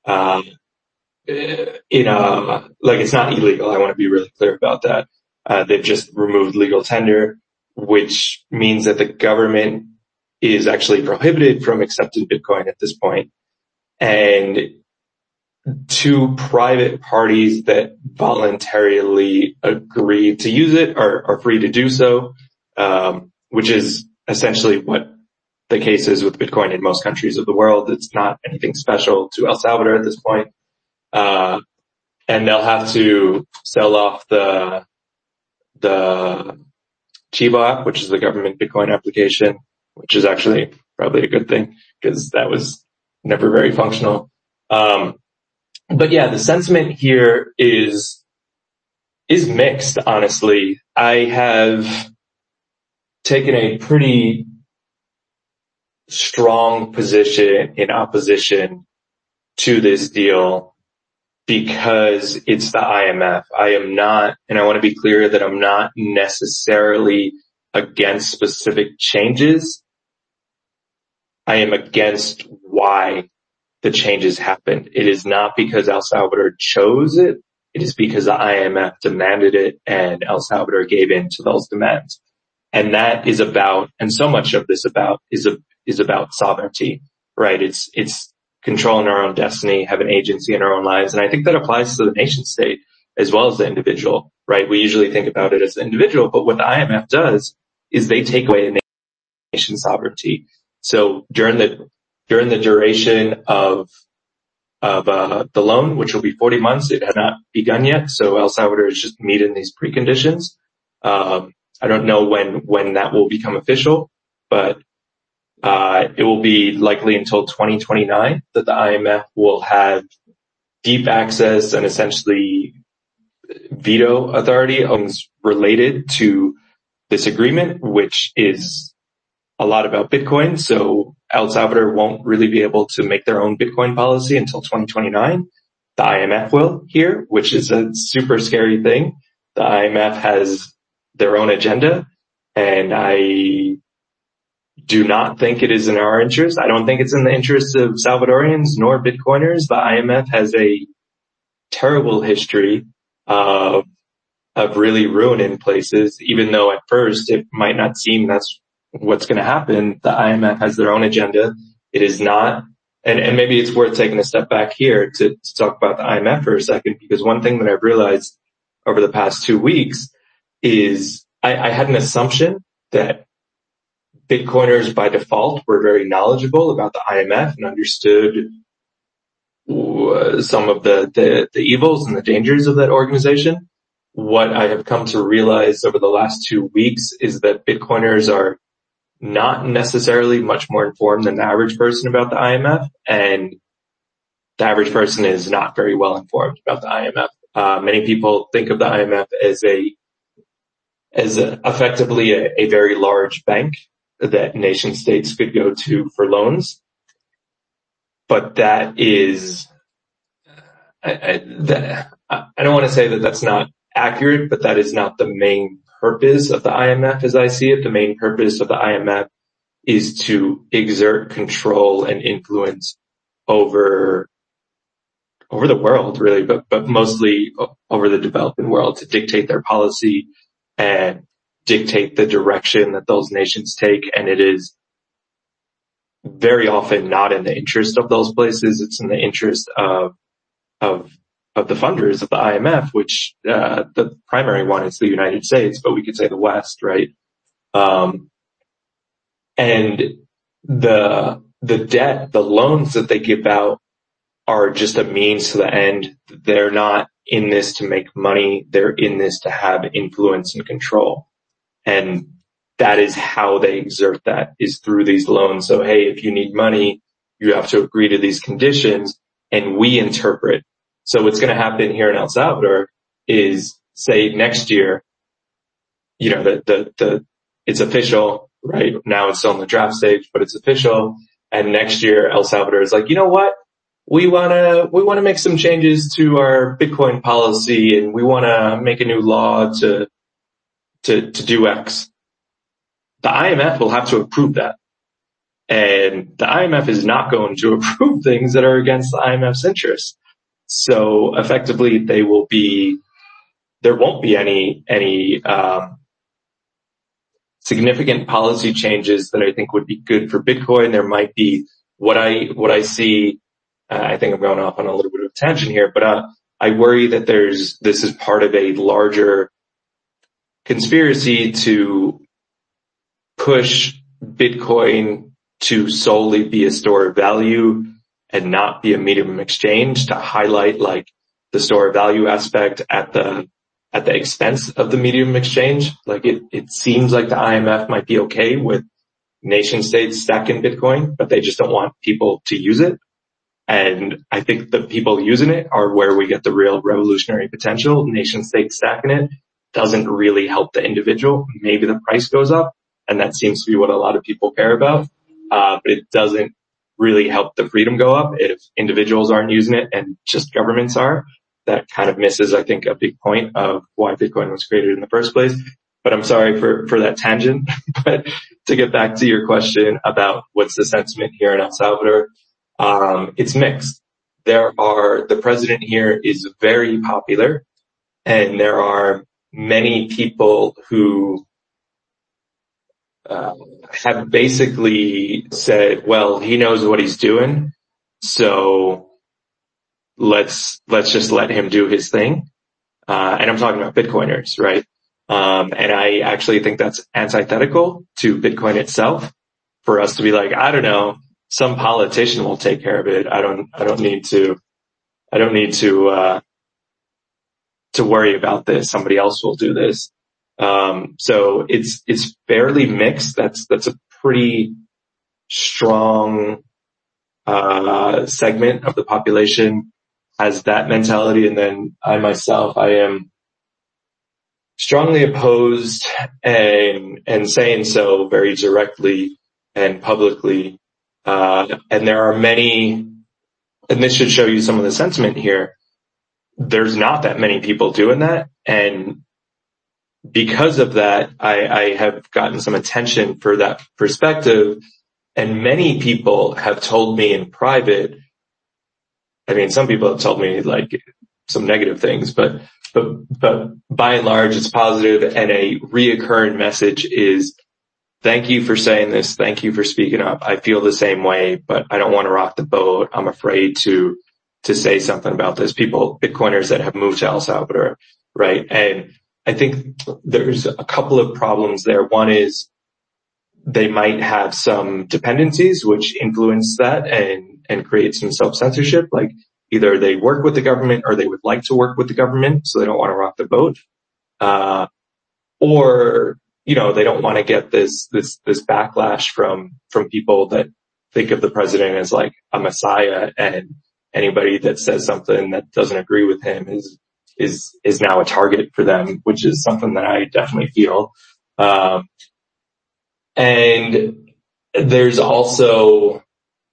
Speaker 2: It's not illegal. I want to be really clear about that. They've just removed legal tender, which means that the government is actually prohibited from accepting Bitcoin at this point. And two private parties that voluntarily agree to use it are free to do so, which is essentially what the case is with Bitcoin in most countries of the world. It's not anything special to El Salvador at this point. And they'll have to sell off the Chivo app, which is the government Bitcoin application, which is actually probably a good thing because that was never very functional. But yeah, the sentiment here is mixed, honestly. I have taken a pretty strong position in opposition to this deal because it's the IMF. I am not, and I want to be clear that I'm not necessarily against specific changes. I am against why the changes happened. It is not because El Salvador chose it. It is because the IMF demanded it and El Salvador gave in to those demands. And that is about, and so much of this is about sovereignty, right? It's controlling our own destiny, have an agency in our own lives. And I think that applies to the nation state as well as the individual, right? We usually think about it as the individual, but what the IMF does is they take away a nation's sovereignty. So during the duration of the loan, which will be 40 months, it had not begun yet. So El Salvador is just meeting these preconditions. I don't know when that will become official, but it will be likely until 2029 that the IMF will have deep access and essentially veto authority on things related to this agreement, which is a lot about Bitcoin. So El Salvador won't really be able to make their own Bitcoin policy until 2029. The IMF will here, which is a super scary thing. The IMF has their own agenda, and I do not think it is in our interest. I don't think it's in the interest of Salvadorians nor Bitcoiners. The IMF has a terrible history of really ruining places, even though at first it might not seem that's what's going to happen. The IMF has their own agenda. It is not, and maybe it's worth taking a step back here to talk about the IMF for a second, because one thing that I've realized over the past 2 weeks is I had an assumption that Bitcoiners by default were very knowledgeable about the IMF and understood some of the evils and the dangers of that organization. What I have come to realize over the last 2 weeks is that Bitcoiners are not necessarily much more informed than the average person about the IMF, and the average person is not very well informed about the IMF. Many people think of the IMF as a effectively a very large bank that nation states could go to for loans. But that is, I don't want to say that that's not accurate, but that is not the main purpose of the IMF as I see it. The main purpose of the IMF is to exert control and influence over the world, really, but mostly over the developing world, to dictate their policy and dictate the direction that those nations take. And it is very often not in the interest of those places. It's in the interest of the funders of the IMF, which, the primary one is the United States, but we could say the West, right? And the debt, the loans that they give out are just a means to the end. They're not in this to make money. They're in this to have influence and control. And that is how they exert that, is through these loans. So, hey, if you need money, you have to agree to these conditions, and we interpret. So what's going to happen here in El Salvador is, say next year, it's official, right? Now it's still in the draft stage, but it's official. And next year, El Salvador is like, you know what? We want to make some changes to our Bitcoin policy, and we want to make a new law to do X. The IMF will have to approve that. And the IMF is not going to approve things that are against the IMF's interests. So effectively there won't be any significant policy changes that I think would be good for Bitcoin. There might be what I see. I think I'm going off on a little bit of a tangent here, but I worry that this is part of a larger conspiracy to push Bitcoin to solely be a store of value and not be a medium of exchange, to highlight like the store of value aspect at the expense of the medium of exchange. Like it seems like the IMF might be okay with nation states stacking Bitcoin, but they just don't want people to use it. And I think the people using it are where we get the real revolutionary potential. Nation states stacking it doesn't really help the individual. Maybe the price goes up, and that seems to be what a lot of people care about. But it doesn't really help the freedom go up if individuals aren't using it and just governments are. That kind of misses, I think, a big point of why Bitcoin was created in the first place. But I'm sorry for that tangent. But to get back to your question about what's the sentiment here in El Salvador, it's mixed. The president here is very popular, and there are many people who have basically said, well, he knows what he's doing, so let's just let him do his thing. And I'm talking about Bitcoiners, right? And I actually think that's antithetical to Bitcoin itself, for us to be like, I don't know, some politician will take care of it. I don't need to worry about this. Somebody else will do this. So it's fairly mixed. That's a pretty strong, segment of the population has that mentality. And then I myself, I am strongly opposed and saying so very directly and publicly. And there are many, and this should show you some of the sentiment here. There's not that many people doing that. And because of that, I have gotten some attention for that perspective. And many people have told me in private, I mean, some people have told me like some negative things, but by and large, it's positive. And a reoccurring message is, thank you for saying this. Thank you for speaking up. I feel the same way, but I don't want to rock the boat. I'm afraid to say something about this. People, Bitcoiners that have moved to El Salvador, right? And I think there's a couple of problems there. One is they might have some dependencies which influence that and create some self-censorship. Like either they work with the government or they would like to work with the government, so they don't want to rock the boat. Or, you know, they don't want to get this backlash from people that think of the president as like a messiah, and anybody that says something that doesn't agree with him is is now a target for them, which is something that I definitely feel. And there's also,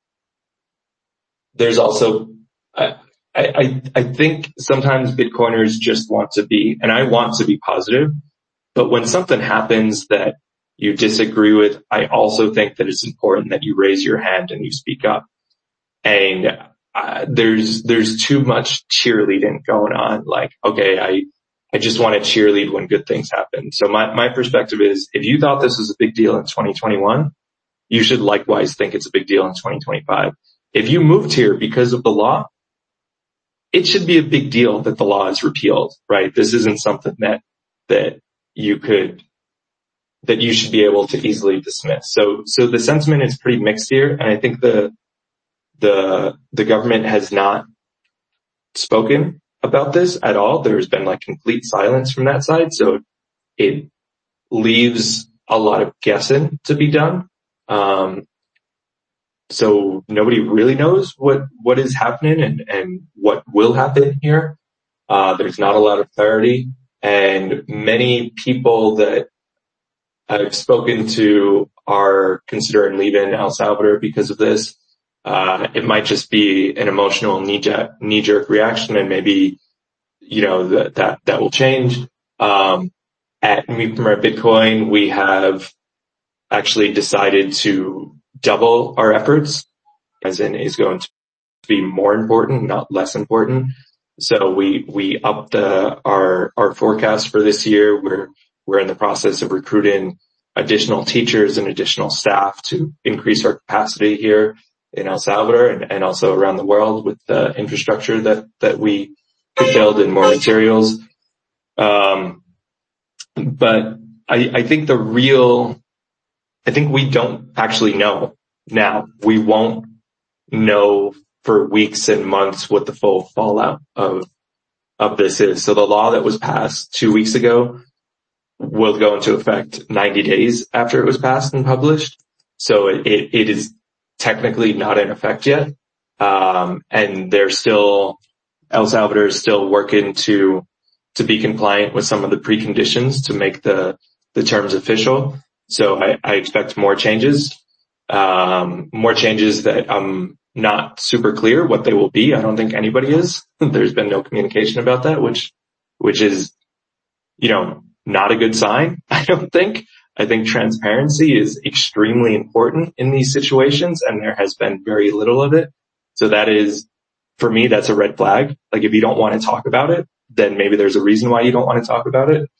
Speaker 2: I think sometimes Bitcoiners just want to be, and I want to be positive, but when something happens that you disagree with, I also think that it's important that you raise your hand and you speak up. And there's too much cheerleading going on. Like, okay, I just want to cheerlead when good things happen. So my perspective is, if you thought this was a big deal in 2021, you should likewise think it's a big deal in 2025. If you moved here because of the law, it should be a big deal that the law is repealed, right? This isn't something that you should be able to easily dismiss. So the sentiment is pretty mixed here. And I think the government has not spoken about this at all. There's been like complete silence from that side. So it leaves a lot of guessing to be done. So nobody really knows what is happening and what will happen here. There's not a lot of clarity, and many people that I've spoken to are considering leaving El Salvador because of this. It might just be an emotional knee-jerk reaction, and maybe, that will change. At Me Premier Bitcoin, we have actually decided to double our efforts, as in is going to be more important, not less important. So we upped our forecast for this year. We're in the process of recruiting additional teachers and additional staff to increase our capacity here in El Salvador and also around the world with the infrastructure that we could build and more materials. But I think I think we don't actually know now. We won't know for weeks and months what the full fallout of this is. So the law that was passed 2 weeks ago will go into effect 90 days after it was passed and published. So it is technically not in effect yet. And El Salvador is still working to be compliant with some of the preconditions to make the terms official. So I expect more changes that I'm not super clear what they will be. I don't think anybody is. There's been no communication about that, which is, not a good sign, I don't think. I think transparency is extremely important in these situations, and there has been very little of it. So that is, for me, that's a red flag. Like, if you don't want to talk about it, then maybe there's a reason why you don't want to talk about it.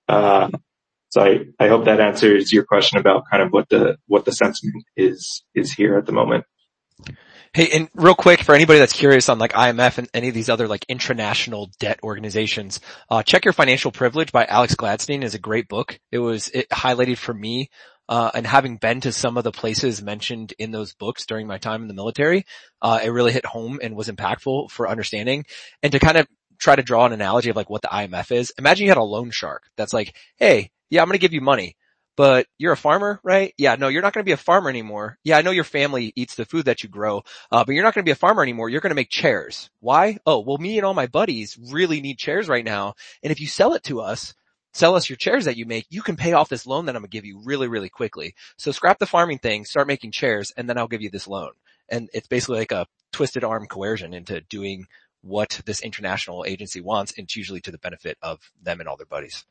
Speaker 2: So I hope that answers your question about kind of what the sentiment is here at the moment.
Speaker 4: Hey, and real quick, for anybody that's curious on like IMF and any of these other like international debt organizations, check Your Financial Privilege by Alex Gladstein is a great book. It highlighted for me, and having been to some of the places mentioned in those books during my time in the military, it really hit home and was impactful for understanding. And to kind of try to draw an analogy of like what the IMF is, imagine you had a loan shark that's like, hey, yeah, I'm going to give you money. But you're a farmer, right? Yeah, no, you're not going to be a farmer anymore. Yeah, I know your family eats the food that you grow, but you're not going to be a farmer anymore. You're going to make chairs. Why? Oh, well, me and all my buddies really need chairs right now. And if you sell us your chairs that you make, you can pay off this loan that I'm going to give you really, really quickly. So scrap the farming thing, start making chairs, and then I'll give you this loan. And it's basically like a twisted arm coercion into doing what this international agency wants, and it's usually to the benefit of them and all their buddies.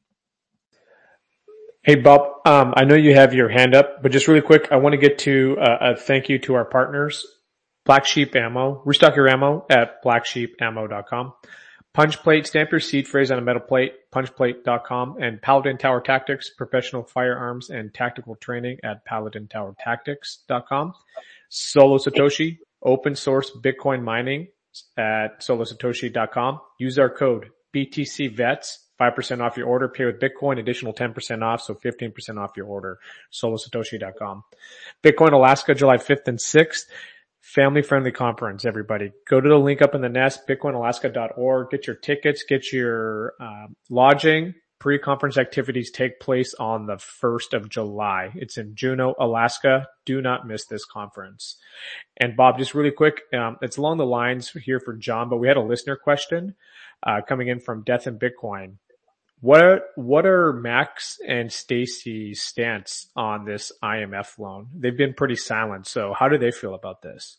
Speaker 1: Hey, Bob, I know you have your hand up, but just really quick, I want to get to a thank you to our partners, Black Sheep Ammo. Restock your ammo at blacksheepammo.com. Punch Plate, stamp your seed phrase on a metal plate, punchplate.com, and Paladin Tower Tactics, professional firearms and tactical training at paladintowertactics.com. Solo Satoshi, open source Bitcoin mining at solosatoshi.com. Use our code BTCVETS. 5% off your order, pay with Bitcoin, additional 10% off, so 15% off your order, solosatoshi.com. Bitcoin Alaska, July 5th and 6th, family-friendly conference, everybody. Go to the link up in the nest, bitcoinalaska.org, get your tickets, get your lodging. Pre-conference activities take place on the 1st of July. It's in Juneau, Alaska. Do not miss this conference. And Bob, just really quick, it's along the lines here for John, but we had a listener question. coming in from Death in Bitcoin. What are Max and Stacy's stance on this IMF loan? They've been pretty silent. So how do they feel about this?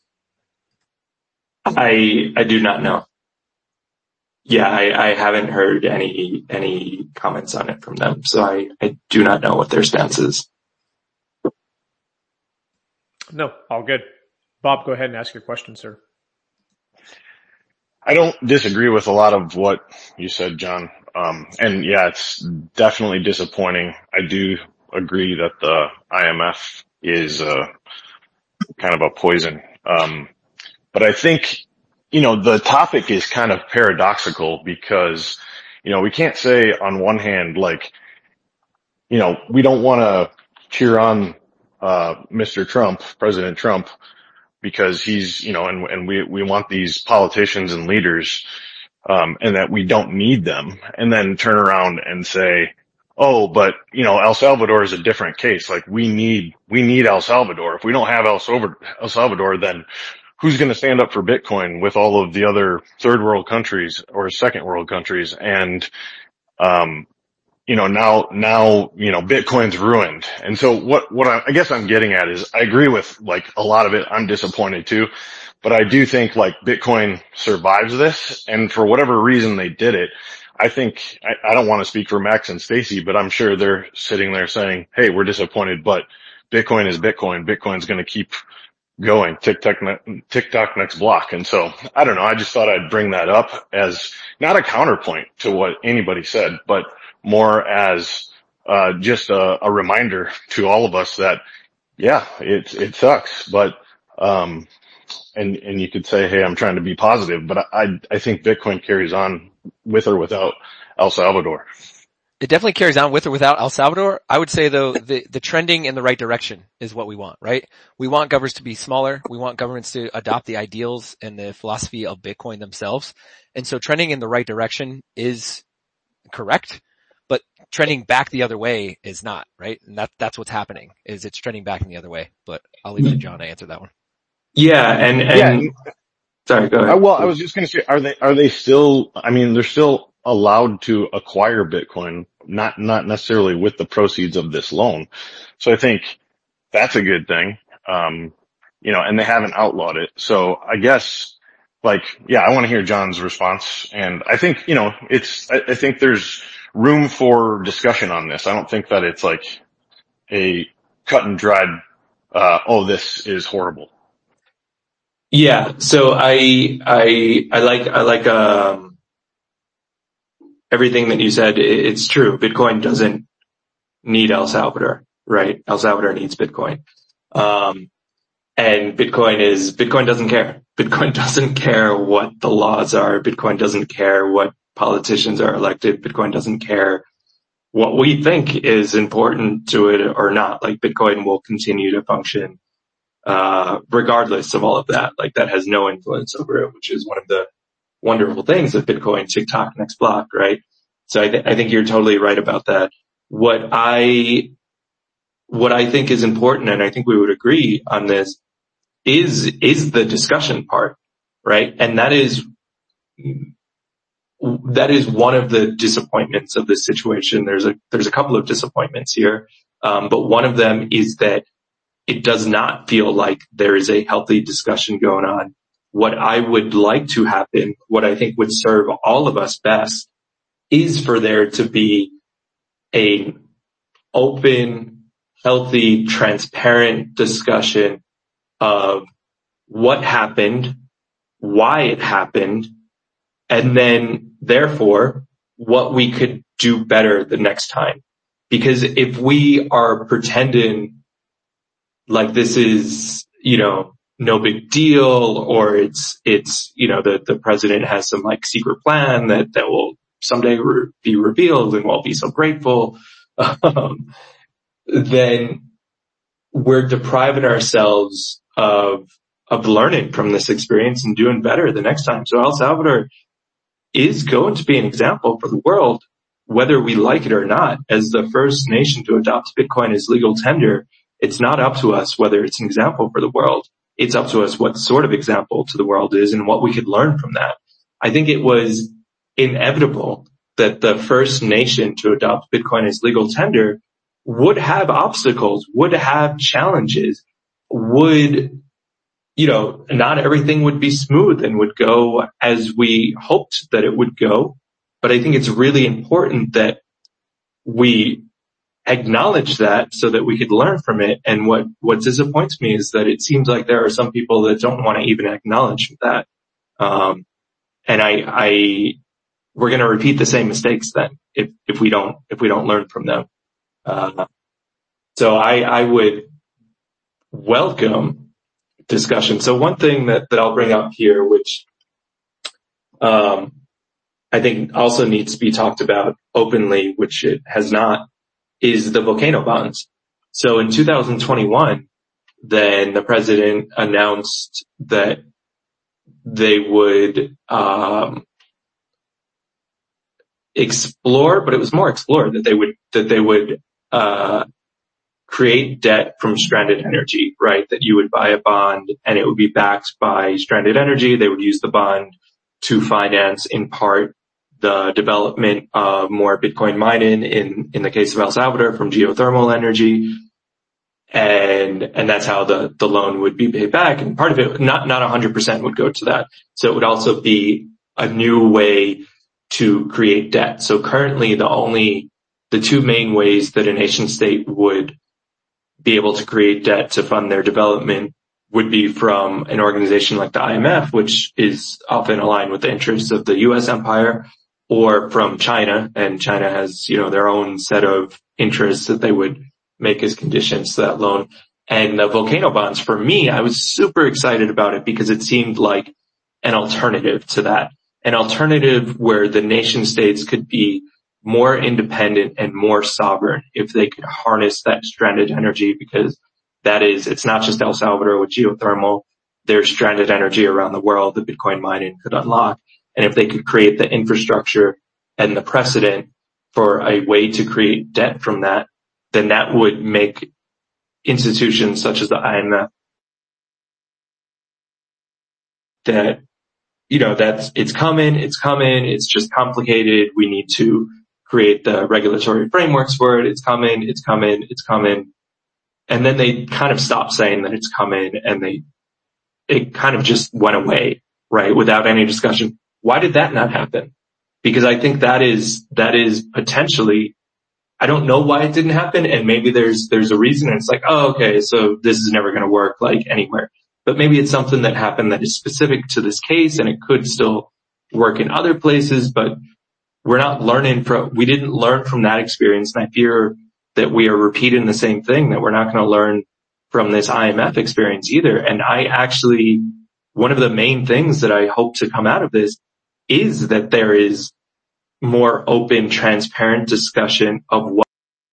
Speaker 2: I do not know. Yeah, I haven't heard any comments on it from them. So I do not know what their stance is.
Speaker 1: No, all good. Bob, go ahead and ask your question, sir.
Speaker 3: I don't disagree with a lot of what you said, John. And yeah, it's definitely disappointing. I do agree that the IMF is kind of a poison. But I think, the topic is kind of paradoxical because, we can't say on one hand, like, we don't want to cheer on Mr. Trump, President Trump, because he's, and we want these politicians and leaders, and that we don't need them, and then turn around and say, oh, but, El Salvador is a different case. Like, we need El Salvador. If we don't have El Salvador, then who's going to stand up for Bitcoin with all of the other third world countries or second world countries? And, now, Bitcoin's ruined. And so what I guess I'm getting at is I agree with like a lot of it. I'm disappointed too, but I do think like Bitcoin survives this. And for whatever reason they did it, I think I don't want to speak for Max and Stacy, but I'm sure they're sitting there saying, hey, we're disappointed, but Bitcoin is Bitcoin. Bitcoin's going to keep going. TikTok next block. And so I don't know. I just thought I'd bring that up as not a counterpoint to what anybody said, but more as just a reminder to all of us that, yeah, it sucks, but and you could say, hey, I'm trying to be positive, but I think Bitcoin carries on with or without El Salvador.
Speaker 4: It definitely carries on with or without El Salvador. I would say though, the trending in the right direction is what we want, right? We want governments to be smaller. We want governments to adopt the ideals and the philosophy of Bitcoin themselves. And so trending in the right direction is correct, but trending back the other way is not, right? And that's what's happening, is it's trending back in the other way. But I'll leave it to John to answer that one.
Speaker 2: Yeah, and sorry, go ahead.
Speaker 3: Well, I was just going to say, are they still, they're still allowed to acquire Bitcoin, not necessarily with the proceeds of this loan. So I think that's a good thing. And they haven't outlawed it. So I guess, I want to hear John's response. And I think, I think there's room for discussion on this. I don't think that it's like a cut and dried, this is horrible.
Speaker 2: Yeah. So I like everything that you said. It's true. Bitcoin doesn't need El Salvador, right? El Salvador needs Bitcoin. And Bitcoin doesn't care. Bitcoin doesn't care what the laws are. Bitcoin doesn't care what politicians are elected. Bitcoin doesn't care what we think is important to it or not. Like, Bitcoin will continue to function, regardless of all of that. Like, that has no influence over it, which is one of the wonderful things of Bitcoin, TikTok next block, right? So I think you're totally right about that. What I think is important, and I think we would agree on this, is the discussion part, right? And that is one of the disappointments of this situation. There's a couple of disappointments here. But one of them is that it does not feel like there is a healthy discussion going on. What I would like to happen, what I think would serve all of us best, is for there to be an open, healthy, transparent discussion of what happened, why it happened, and then therefore what we could do better the next time. Because if we are pretending like this is, no big deal, or it's, the president has some like secret plan that will someday be revealed and we'll be so grateful, then we're depriving ourselves of learning from this experience and doing better the next time. So El Salvador is going to be an example for the world, whether we like it or not. As the first nation to adopt Bitcoin as legal tender, it's not up to us whether it's an example for the world. It's up to us what sort of example to the world is and what we could learn from that. I think it was inevitable that the first nation to adopt Bitcoin as legal tender would have obstacles, would have challenges, would, not everything would be smooth and would go as we hoped that it would go. But I think it's really important that we acknowledge that so that we could learn from it. And what disappoints me is that it seems like there are some people that don't want to even acknowledge that. And we're going to repeat the same mistakes then if we don't learn from them. So I would welcome discussion. So one thing that I'll bring up here, which, I think also needs to be talked about openly, which it has not, is the volcano bonds. So in 2021, then the president announced that they would, explore, but it was more explore, that they would create debt from stranded energy, right? That you would buy a bond and it would be backed by stranded energy. They would use the bond to finance in part the development of more Bitcoin mining in the case of El Salvador from geothermal energy. And that's how the loan would be paid back. And part of it, not 100% would go to that. So it would also be a new way to create debt. So currently the two main ways that a nation state would be able to create debt to fund their development would be from an organization like the IMF, which is often aligned with the interests of the US empire, or from China. And China has, their own set of interests that they would make as conditions to that loan. And the volcano bonds, for me, I was super excited about it because it seemed like an alternative to that. An alternative where the nation states could be more independent and more sovereign if they could harness that stranded energy, because it's not just El Salvador with geothermal. There's stranded energy around the world that Bitcoin mining could unlock. And if they could create the infrastructure and the precedent for a way to create debt from that, then that would make institutions such as the IMF that, it's coming, it's just complicated. We need to create the regulatory frameworks for it. It's coming. And then they kind of stopped saying that it's coming, and it kind of just went away, right? Without any discussion. Why did that not happen? Because I think that is potentially, I don't know why it didn't happen, and maybe there's a reason, and it's like, oh, okay, so this is never going to work like anywhere. But maybe it's something that happened that is specific to this case, and it could still work in other places, but we didn't learn from that experience. And I fear that we are repeating the same thing, that we're not going to learn from this IMF experience either. And one of the main things that I hope to come out of this is that there is more open, transparent discussion of what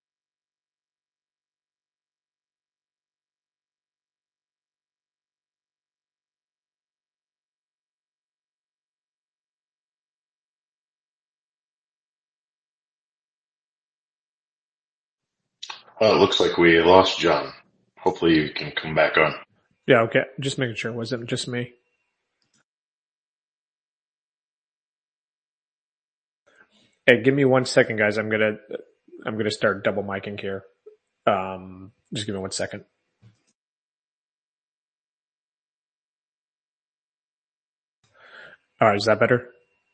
Speaker 3: It looks like we lost John. Hopefully you can come back on.
Speaker 1: Yeah, okay. Just making sure it wasn't just me. Hey, give me 1 second, guys. I'm gonna start double micing here. Just give me 1 second. All right, is that better?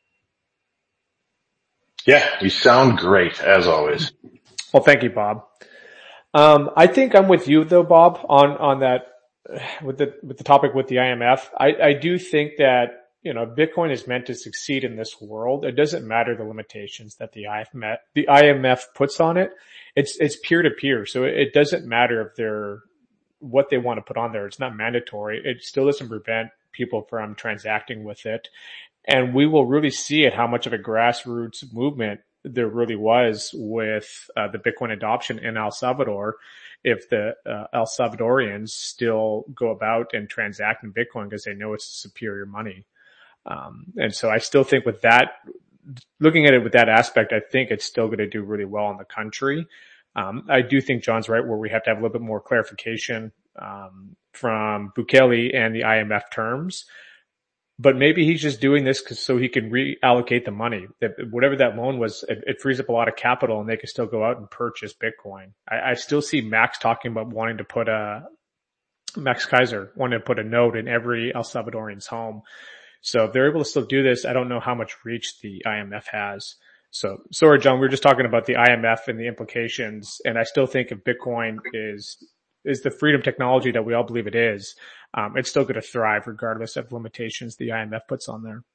Speaker 3: Yeah, you sound great, as always.
Speaker 1: Well, thank you, Bob. I think I'm with you though, Bob, on that, with the topic with the IMF. I do think that, Bitcoin is meant to succeed in this world. It doesn't matter the limitations that the IMF puts on it. It's peer to peer. So it doesn't matter if what they want to put on there. It's not mandatory. It still doesn't prevent people from transacting with it. And we will really see how much of a grassroots movement there really was with the Bitcoin adoption in El Salvador, if the El Salvadorians still go about and transact in Bitcoin because they know it's a superior money. And so I still think with that, looking at it with that aspect, I think it's still going to do really well in the country. I do think John's right where we have to have a little bit more clarification from Bukele and the IMF terms. But maybe he's just doing this so he can reallocate the money. Whatever that loan was, it frees up a lot of capital and they can still go out and purchase Bitcoin. I still see Max talking about wanting to put Max Kaiser wanted to put a node in every El Salvadorian's home. So if they're able to still do this, I don't know how much reach the IMF has. So sorry, John, we were just talking about the IMF and the implications. And I still think if Bitcoin is the freedom technology that we all believe it is, it's still going to thrive regardless of limitations the IMF puts on there.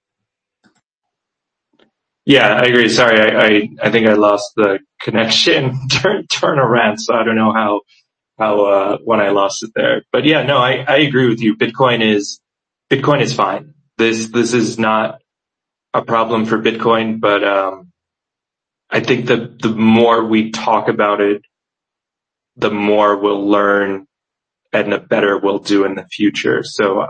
Speaker 2: Yeah, I agree. Sorry, I think I lost the connection during a rant, so I don't know how when I lost it there. But yeah, no, I agree with you. Bitcoin is fine. This is not a problem for Bitcoin, but I think the more we talk about it, the more we'll learn and the better we'll do in the future. So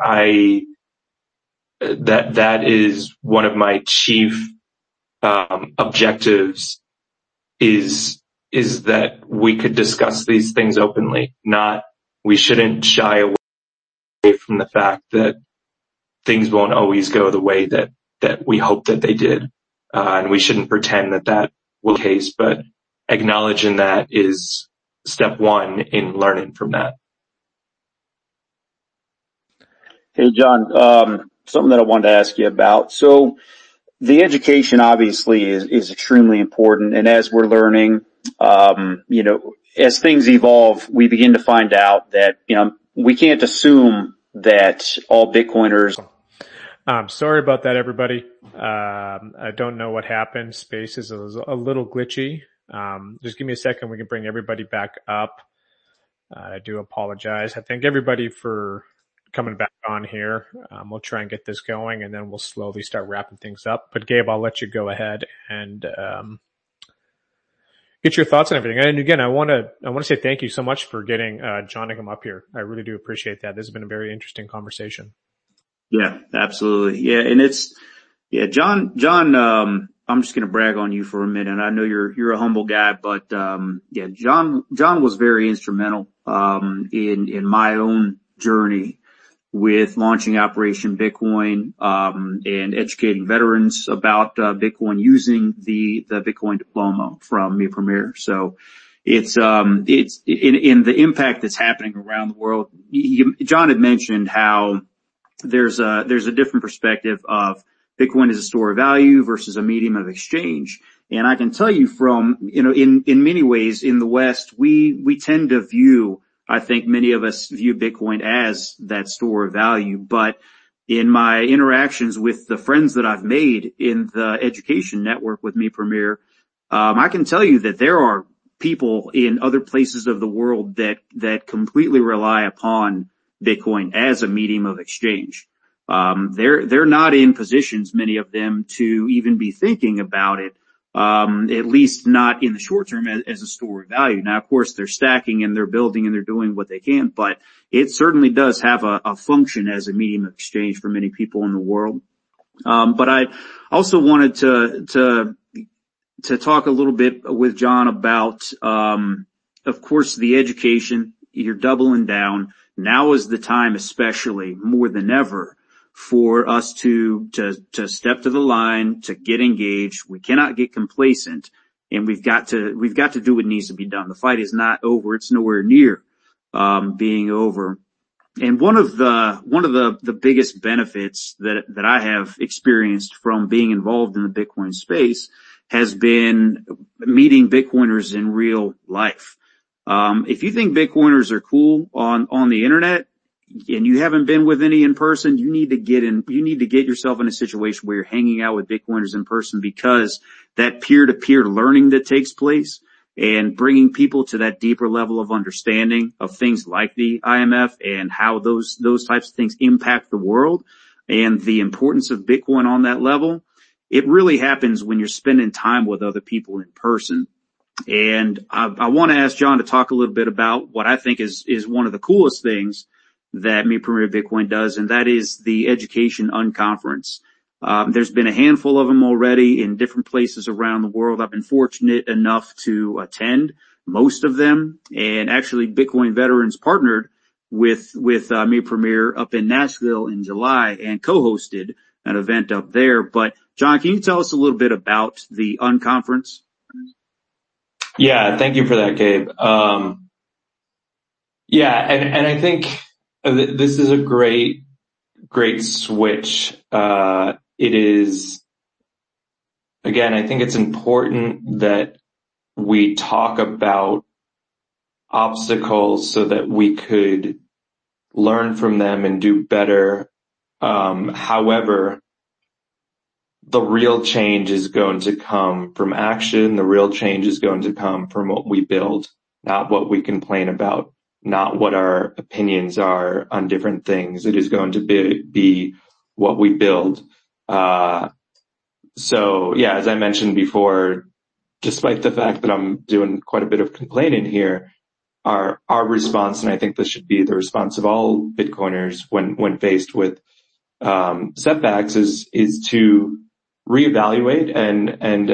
Speaker 2: that is one of my chief objectives is that we could discuss these things openly. We shouldn't shy away from the fact that things won't always go the way that we hope that they did. And we shouldn't pretend that will be the case, but acknowledging that is step one in learning from that.
Speaker 5: Hey, John, something that I wanted to ask you about. So the education obviously is extremely important. And as we're learning, as things evolve, we begin to find out that, we can't assume that all Bitcoiners.
Speaker 1: Sorry about that, everybody. I don't know what happened. Space is a little glitchy. Just give me a second. We can bring everybody back up. I do apologize. I thank everybody for coming back on here. We'll try and get this going and then we'll slowly start wrapping things up. But Gabe, I'll let you go ahead and, get your thoughts on everything. And again, I want to say thank you so much for getting, John to come up here. I really do appreciate that. This has been a very interesting conversation.
Speaker 5: Yeah, absolutely. Yeah. And John, I'm just going to brag on you for a minute. I know you're a humble guy, but, John was very instrumental, in my own journey with launching Operation Bitcoin, and educating veterans about, Bitcoin using the Bitcoin diploma from Mi Premier. So it's in the impact that's happening around the world. John had mentioned how there's a different perspective of Bitcoin as a store of value versus a medium of exchange. And I can tell you from, in many ways in the West, we tend to view, I think many of us view Bitcoin as that store of value. But in my interactions with the friends that I've made in the education network with Mi Premier, I can tell you that there are people in other places of the world that completely rely upon Bitcoin as a medium of exchange. They're not in positions, many of them, to even be thinking about it, at least not in the short term as a store of value. Now, of course, they're stacking and they're building and they're doing what they can, but it certainly does have a function as a medium of exchange for many people in the world. But I also wanted to talk a little bit with John about, of course, the education. You're doubling down. Now is the time, especially more than ever, for us to step to the line, to get engaged. We cannot get complacent, and we've got to do what needs to be done. The fight is not over. It's nowhere near, being over. And one of the biggest benefits that I have experienced from being involved in the Bitcoin space has been meeting Bitcoiners in real life. If you think Bitcoiners are cool on the internet and you haven't been with any in person, you need to get yourself in a situation where you're hanging out with Bitcoiners in person, because that peer-to-peer learning that takes place and bringing people to that deeper level of understanding of things like the IMF and how those types of things impact the world and the importance of Bitcoin on that level, it really happens when you're spending time with other people in person. And I want to ask John to talk a little bit about what I think is one of the coolest things that Mi Premier Bitcoin does, and that is the Education Unconference. There's been a handful of them already in different places around the world. I've been fortunate enough to attend most of them, and actually Bitcoin Veterans partnered with Me Premier up in Nashville in July and co-hosted an event up there. But John, can you tell us a little bit about the Unconference?
Speaker 2: Yeah, thank you for that, Gabe. And I think this is a great switch. It is, again, I think it's important that we talk about obstacles so that we could learn from them and do better. However, the real change is going to come from action. The real change is going to come from what we build, not what we complain about, not what our opinions are on different things. It is going to be what we build. So yeah, as I mentioned before, despite the fact that I'm doing quite a bit of complaining here, our response, and I think this should be the response of all Bitcoiners when faced with setbacks, is to reevaluate and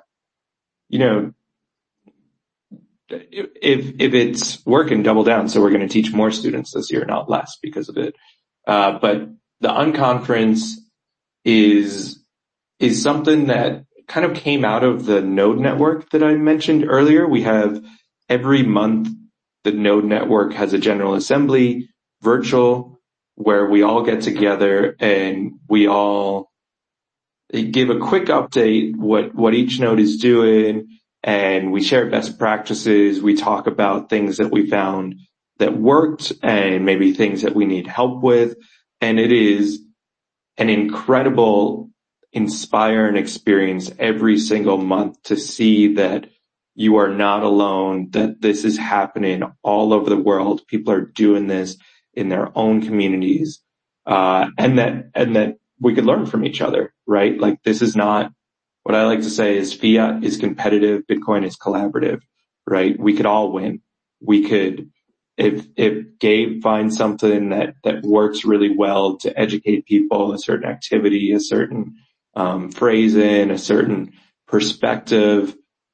Speaker 2: if it's working, double down. So we're going to teach more students this year, not less, because of it. But the Unconference is something that kind of came out of the Node network that I mentioned earlier. We have every month, the Node network has a general assembly, virtual, where we all get together and we all give a quick update what each node is doing, and we share best practices. We talk about things that we found that worked and maybe things that we need help with. And it is an incredible, inspiring experience every single month to see that you are not alone, that this is happening all over the world. People are doing this in their own communities, and that we could learn from each other, right? Like, this is not, what I like to say is fiat is competitive, Bitcoin is collaborative, right? We could all win. We could, if Gabe finds something that works really well to educate people, a certain activity, a certain phrasing, a certain perspective,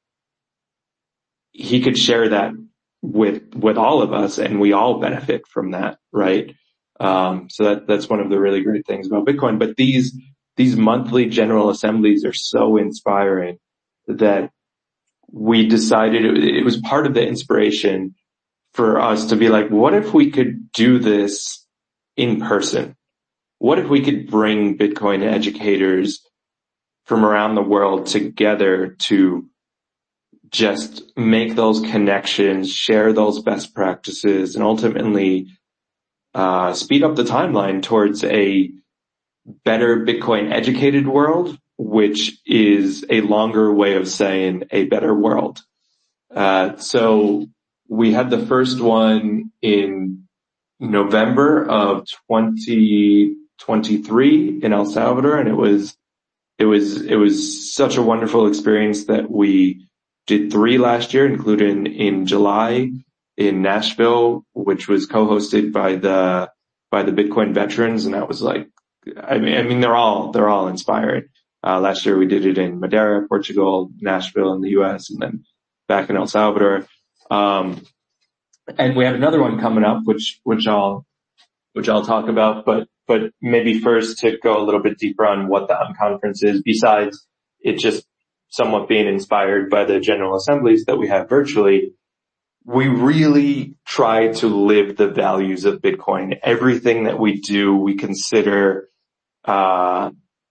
Speaker 2: he could share that with all of us, and we all benefit from that, right? So that's one of the really great things about Bitcoin. But these monthly general assemblies are so inspiring that we decided it was part of the inspiration for us to be like, what if we could do this in person? What if we could bring Bitcoin educators from around the world together to just make those connections, share those best practices, and ultimately speed up the timeline towards a better Bitcoin educated world, which is a longer way of saying a better world. So we had the first one in November of 2023 in El Salvador, and it was such a wonderful experience that we did 3 last year, including in July in Nashville, which was co-hosted by the Bitcoin veterans, and that was like, I mean, they're all inspiring. Last year we did it in Madeira, Portugal, Nashville in the US, and then back in El Salvador. And we have another one coming up, which I'll talk about, but maybe first to go a little bit deeper on what the Unconference is, besides it just somewhat being inspired by the general assemblies that we have virtually. We really try to live the values of Bitcoin. Everything that we do, we consider, how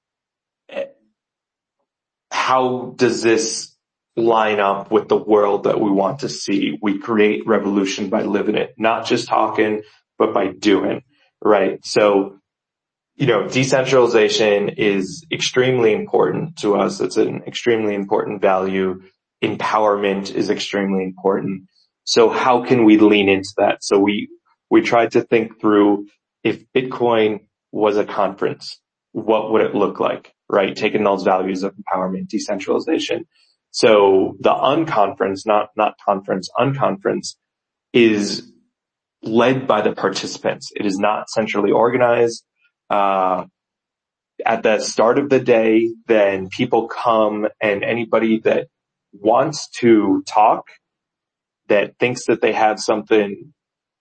Speaker 2: does this line up with the world that we want to see? We create revolution by living it, not just talking, but by doing, right? So, decentralization is extremely important to us. It's an extremely important value. Empowerment is extremely important. So how can we lean into that? So we tried to think through, if Bitcoin was a conference, what would it look like, right? Taking those values of empowerment, decentralization. So the Unconference, not conference, Unconference is led by the participants. It is not centrally organized. At the start of the day, then people come, and anybody that wants to talk, that thinks that they have something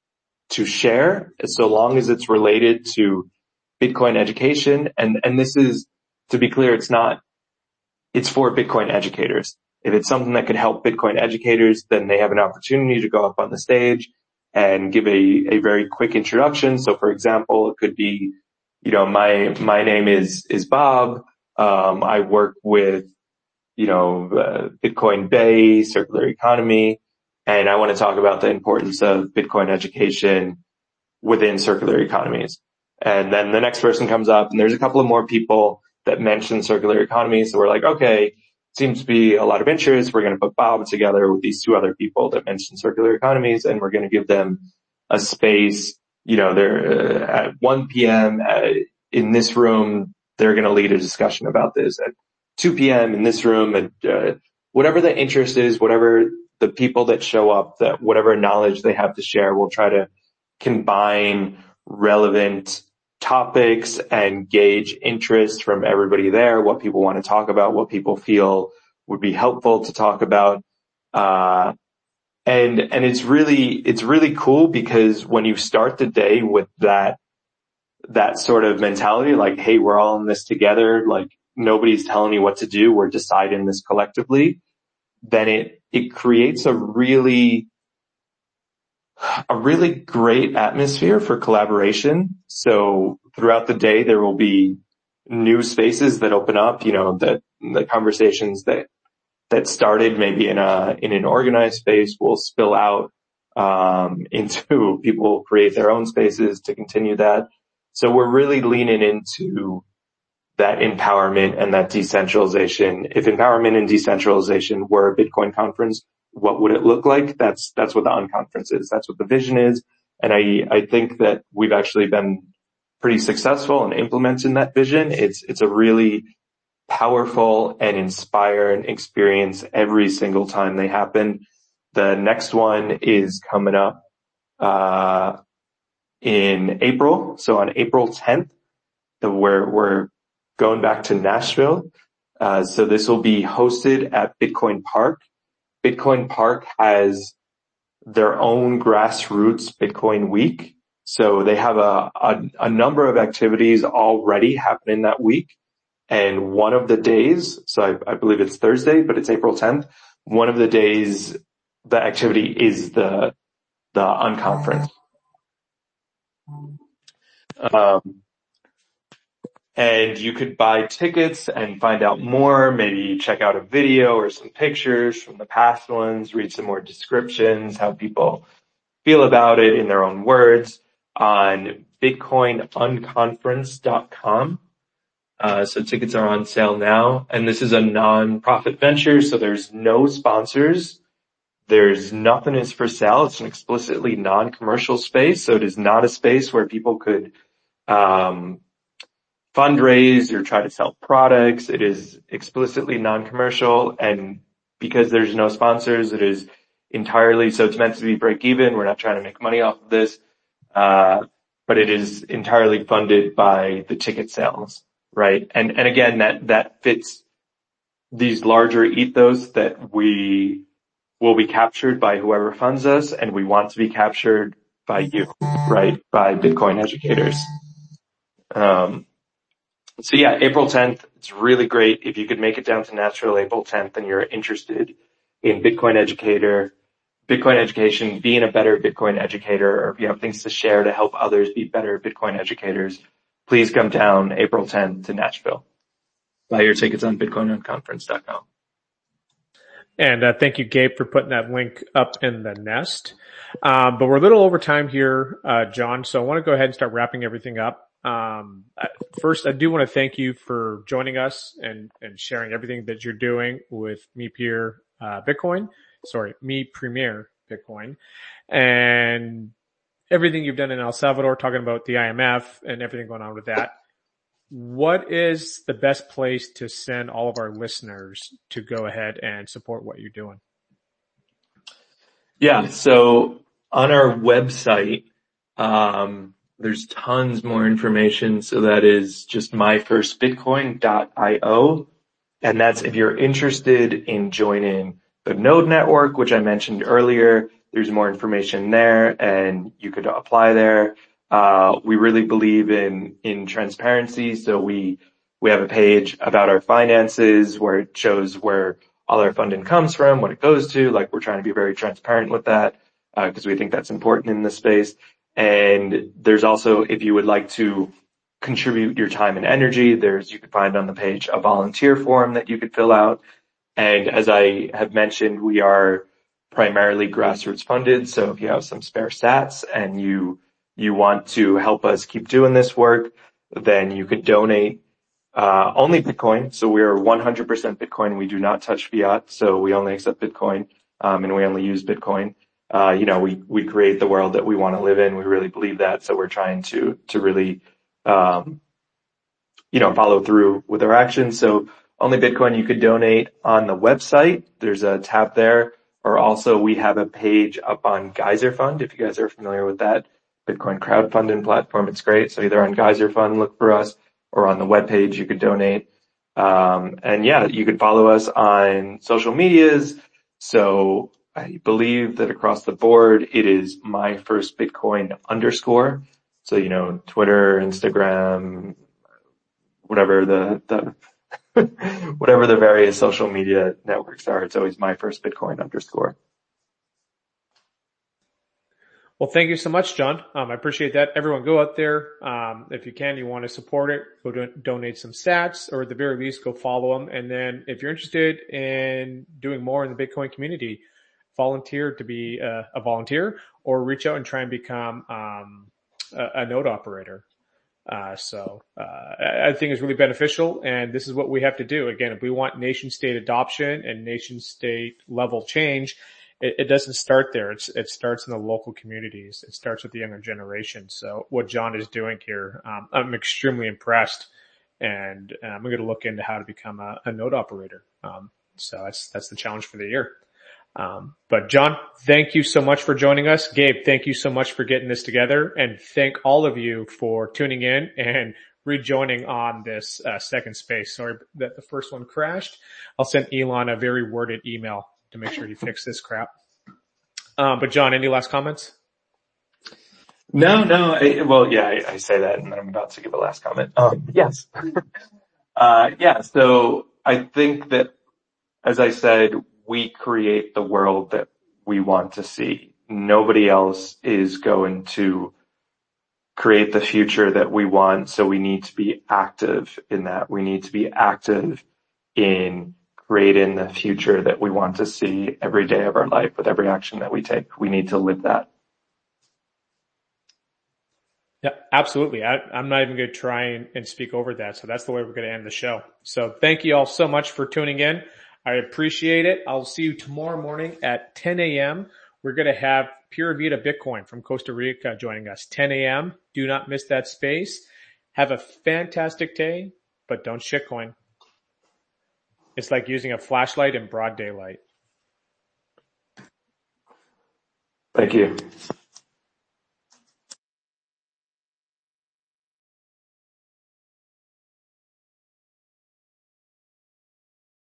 Speaker 2: to share, so long as it's related to Bitcoin education. And this is, to be clear, it's for Bitcoin educators. If it's something that could help Bitcoin educators, then they have an opportunity to go up on the stage and give a very quick introduction. So for example, it could be, my name is Bob. I work with, Bitcoin Bay, circular economy, and I want to talk about the importance of Bitcoin education within circular economies. And then the next person comes up, and there's a couple of more people that mention circular economy. So we're like, okay, seems to be a lot of interest. We're going to put Bob together with these two other people that mention circular economies, and we're going to give them a space. They're at 1 p.m. In this room, they're going to lead a discussion about this. At 2 p.m. in this room, and whatever the interest is, whatever the people that show up, that whatever knowledge they have to share, we'll try to combine relevant topics and gauge interest from everybody there, what people want to talk about, what people feel would be helpful to talk about. And it's really cool, because when you start the day with that sort of mentality, like, hey, we're all in this together, like nobody's telling you what to do, we're deciding this collectively, then it creates a really great atmosphere for collaboration. So throughout the day, there will be new spaces that open up, that the conversations that started maybe in an organized space will spill out, into people create their own spaces to continue that. So we're really leaning into that empowerment and that decentralization. If empowerment and decentralization were a Bitcoin conference, what would it look like? That's what the unconference is. That's what the vision is. And I think that we've actually been pretty successful in implementing that vision. It's a really powerful and inspiring experience every single time they happen. The next one is coming up, in April. So on April 10th, we're going back to Nashville. So this will be hosted at Bitcoin Park. Bitcoin Park has their own grassroots Bitcoin week. So they have a number of activities already happening that week. And one of the days, so I believe it's Thursday, but it's April 10th. One of the days, the activity is the unconference. And you could buy tickets and find out more, maybe check out a video or some pictures from the past ones, read some more descriptions, how people feel about it in their own words on bitcoinunconference.com. So tickets are on sale now, and this is a non-profit venture, so there's no sponsors. There's nothing is for sale. It's an explicitly non-commercial space, so it is not a space where people could fundraise or try to sell products. It is explicitly non-commercial, and because there's no sponsors, it is entirely, so it's meant to be break even. We're not trying to make money off of this, but it is entirely funded by the ticket sales, right? And again, that fits these larger ethos that we will be captured by whoever funds us, and we want to be captured by you, right? By Bitcoin educators. So yeah, April 10th, it's really great. If you could make it down to Nashville April 10th and you're interested in Bitcoin education, being a better Bitcoin educator, or if you have things to share to help others be better Bitcoin educators, please come down April 10th to Nashville. Buy your tickets on bitcoinunconference.com.
Speaker 1: And thank you, Gabe, for putting that link up in the nest. But we're a little over time here, John, so I want to go ahead and start wrapping everything up. First, I do want to thank you for joining us and sharing everything that you're doing with Me Premier Bitcoin, and everything you've done in El Salvador, talking about the IMF and everything going on with that. What is the best place to send all of our listeners to go ahead and support what you're doing?
Speaker 2: Yeah, so on our website, there's tons more information. So that is just myfirstbitcoin.io. And that's if you're interested in joining the Node network, which I mentioned earlier. there's more information there and you could apply there. We really believe in transparency. So we have a page about our finances where it shows where all our funding comes from, what it goes to. Like, we're trying to be very transparent with that, because we think that's important in this space. And there's also, if you would like to contribute your time and energy, you can find on the page a volunteer form that you could fill out. And as I have mentioned, we are primarily grassroots funded. So if you have some spare sats and you want to help us keep doing this work, then you could donate only Bitcoin. So we are 100% Bitcoin. We do not touch fiat. So we only accept Bitcoin, and we only use Bitcoin. We create the world that we want to live in. We really believe that. So we're trying to really, follow through with our actions. So only Bitcoin. You could donate on the website. There's a tab there. Or also we have a page up on Geyser Fund. If you guys are familiar with that Bitcoin crowdfunding platform, it's great. So either on Geyser Fund, look for us, or on the webpage, you could donate. You could follow us on social medias. So I believe that across the board, it is My First Bitcoin _. So, Twitter, Instagram, whatever the whatever the various social media networks are, it's always My First Bitcoin _.
Speaker 1: Well, thank you so much, John. I appreciate that. Everyone go out there. If you can, you want to support it, go donate some sats, or at the very least, go follow them. And then if you're interested in doing more in the Bitcoin community, volunteer to be a volunteer, or reach out and try and become a node operator. I think it's really beneficial, and this is what we have to do. Again, if we want nation state adoption and nation state level change, it doesn't start there. It starts in the local communities. It starts with the younger generation. So what John is doing here, I'm extremely impressed, and I'm going to look into how to become a node operator. So that's the challenge for the year. But John, thank you so much for joining us. Gabe, thank you so much for getting this together, and thank all of you for tuning in and rejoining on this second space. Sorry that the first one crashed. I'll send Elon a very worded email to make sure he fixes this crap. But John, any last comments?
Speaker 2: No. I say that, and then I'm about to give a last comment. Yes. So I think that, as I said, we create the world that we want to see. Nobody else is going to create the future that we want. So we need to be active in that. We need to be active in creating the future that we want to see every day of our life with every action that we take. We need to live that.
Speaker 1: Yeah, absolutely. I'm not even going to try and speak over that. So that's the way we're going to end the show. So thank you all so much for tuning in. I appreciate it. I'll see you tomorrow morning at 10 a.m. We're going to have Pura Vida Bitcoin from Costa Rica joining us. 10 a.m. Do not miss that space. Have a fantastic day, but don't shitcoin. It's like using a flashlight in broad daylight.
Speaker 2: Thank you.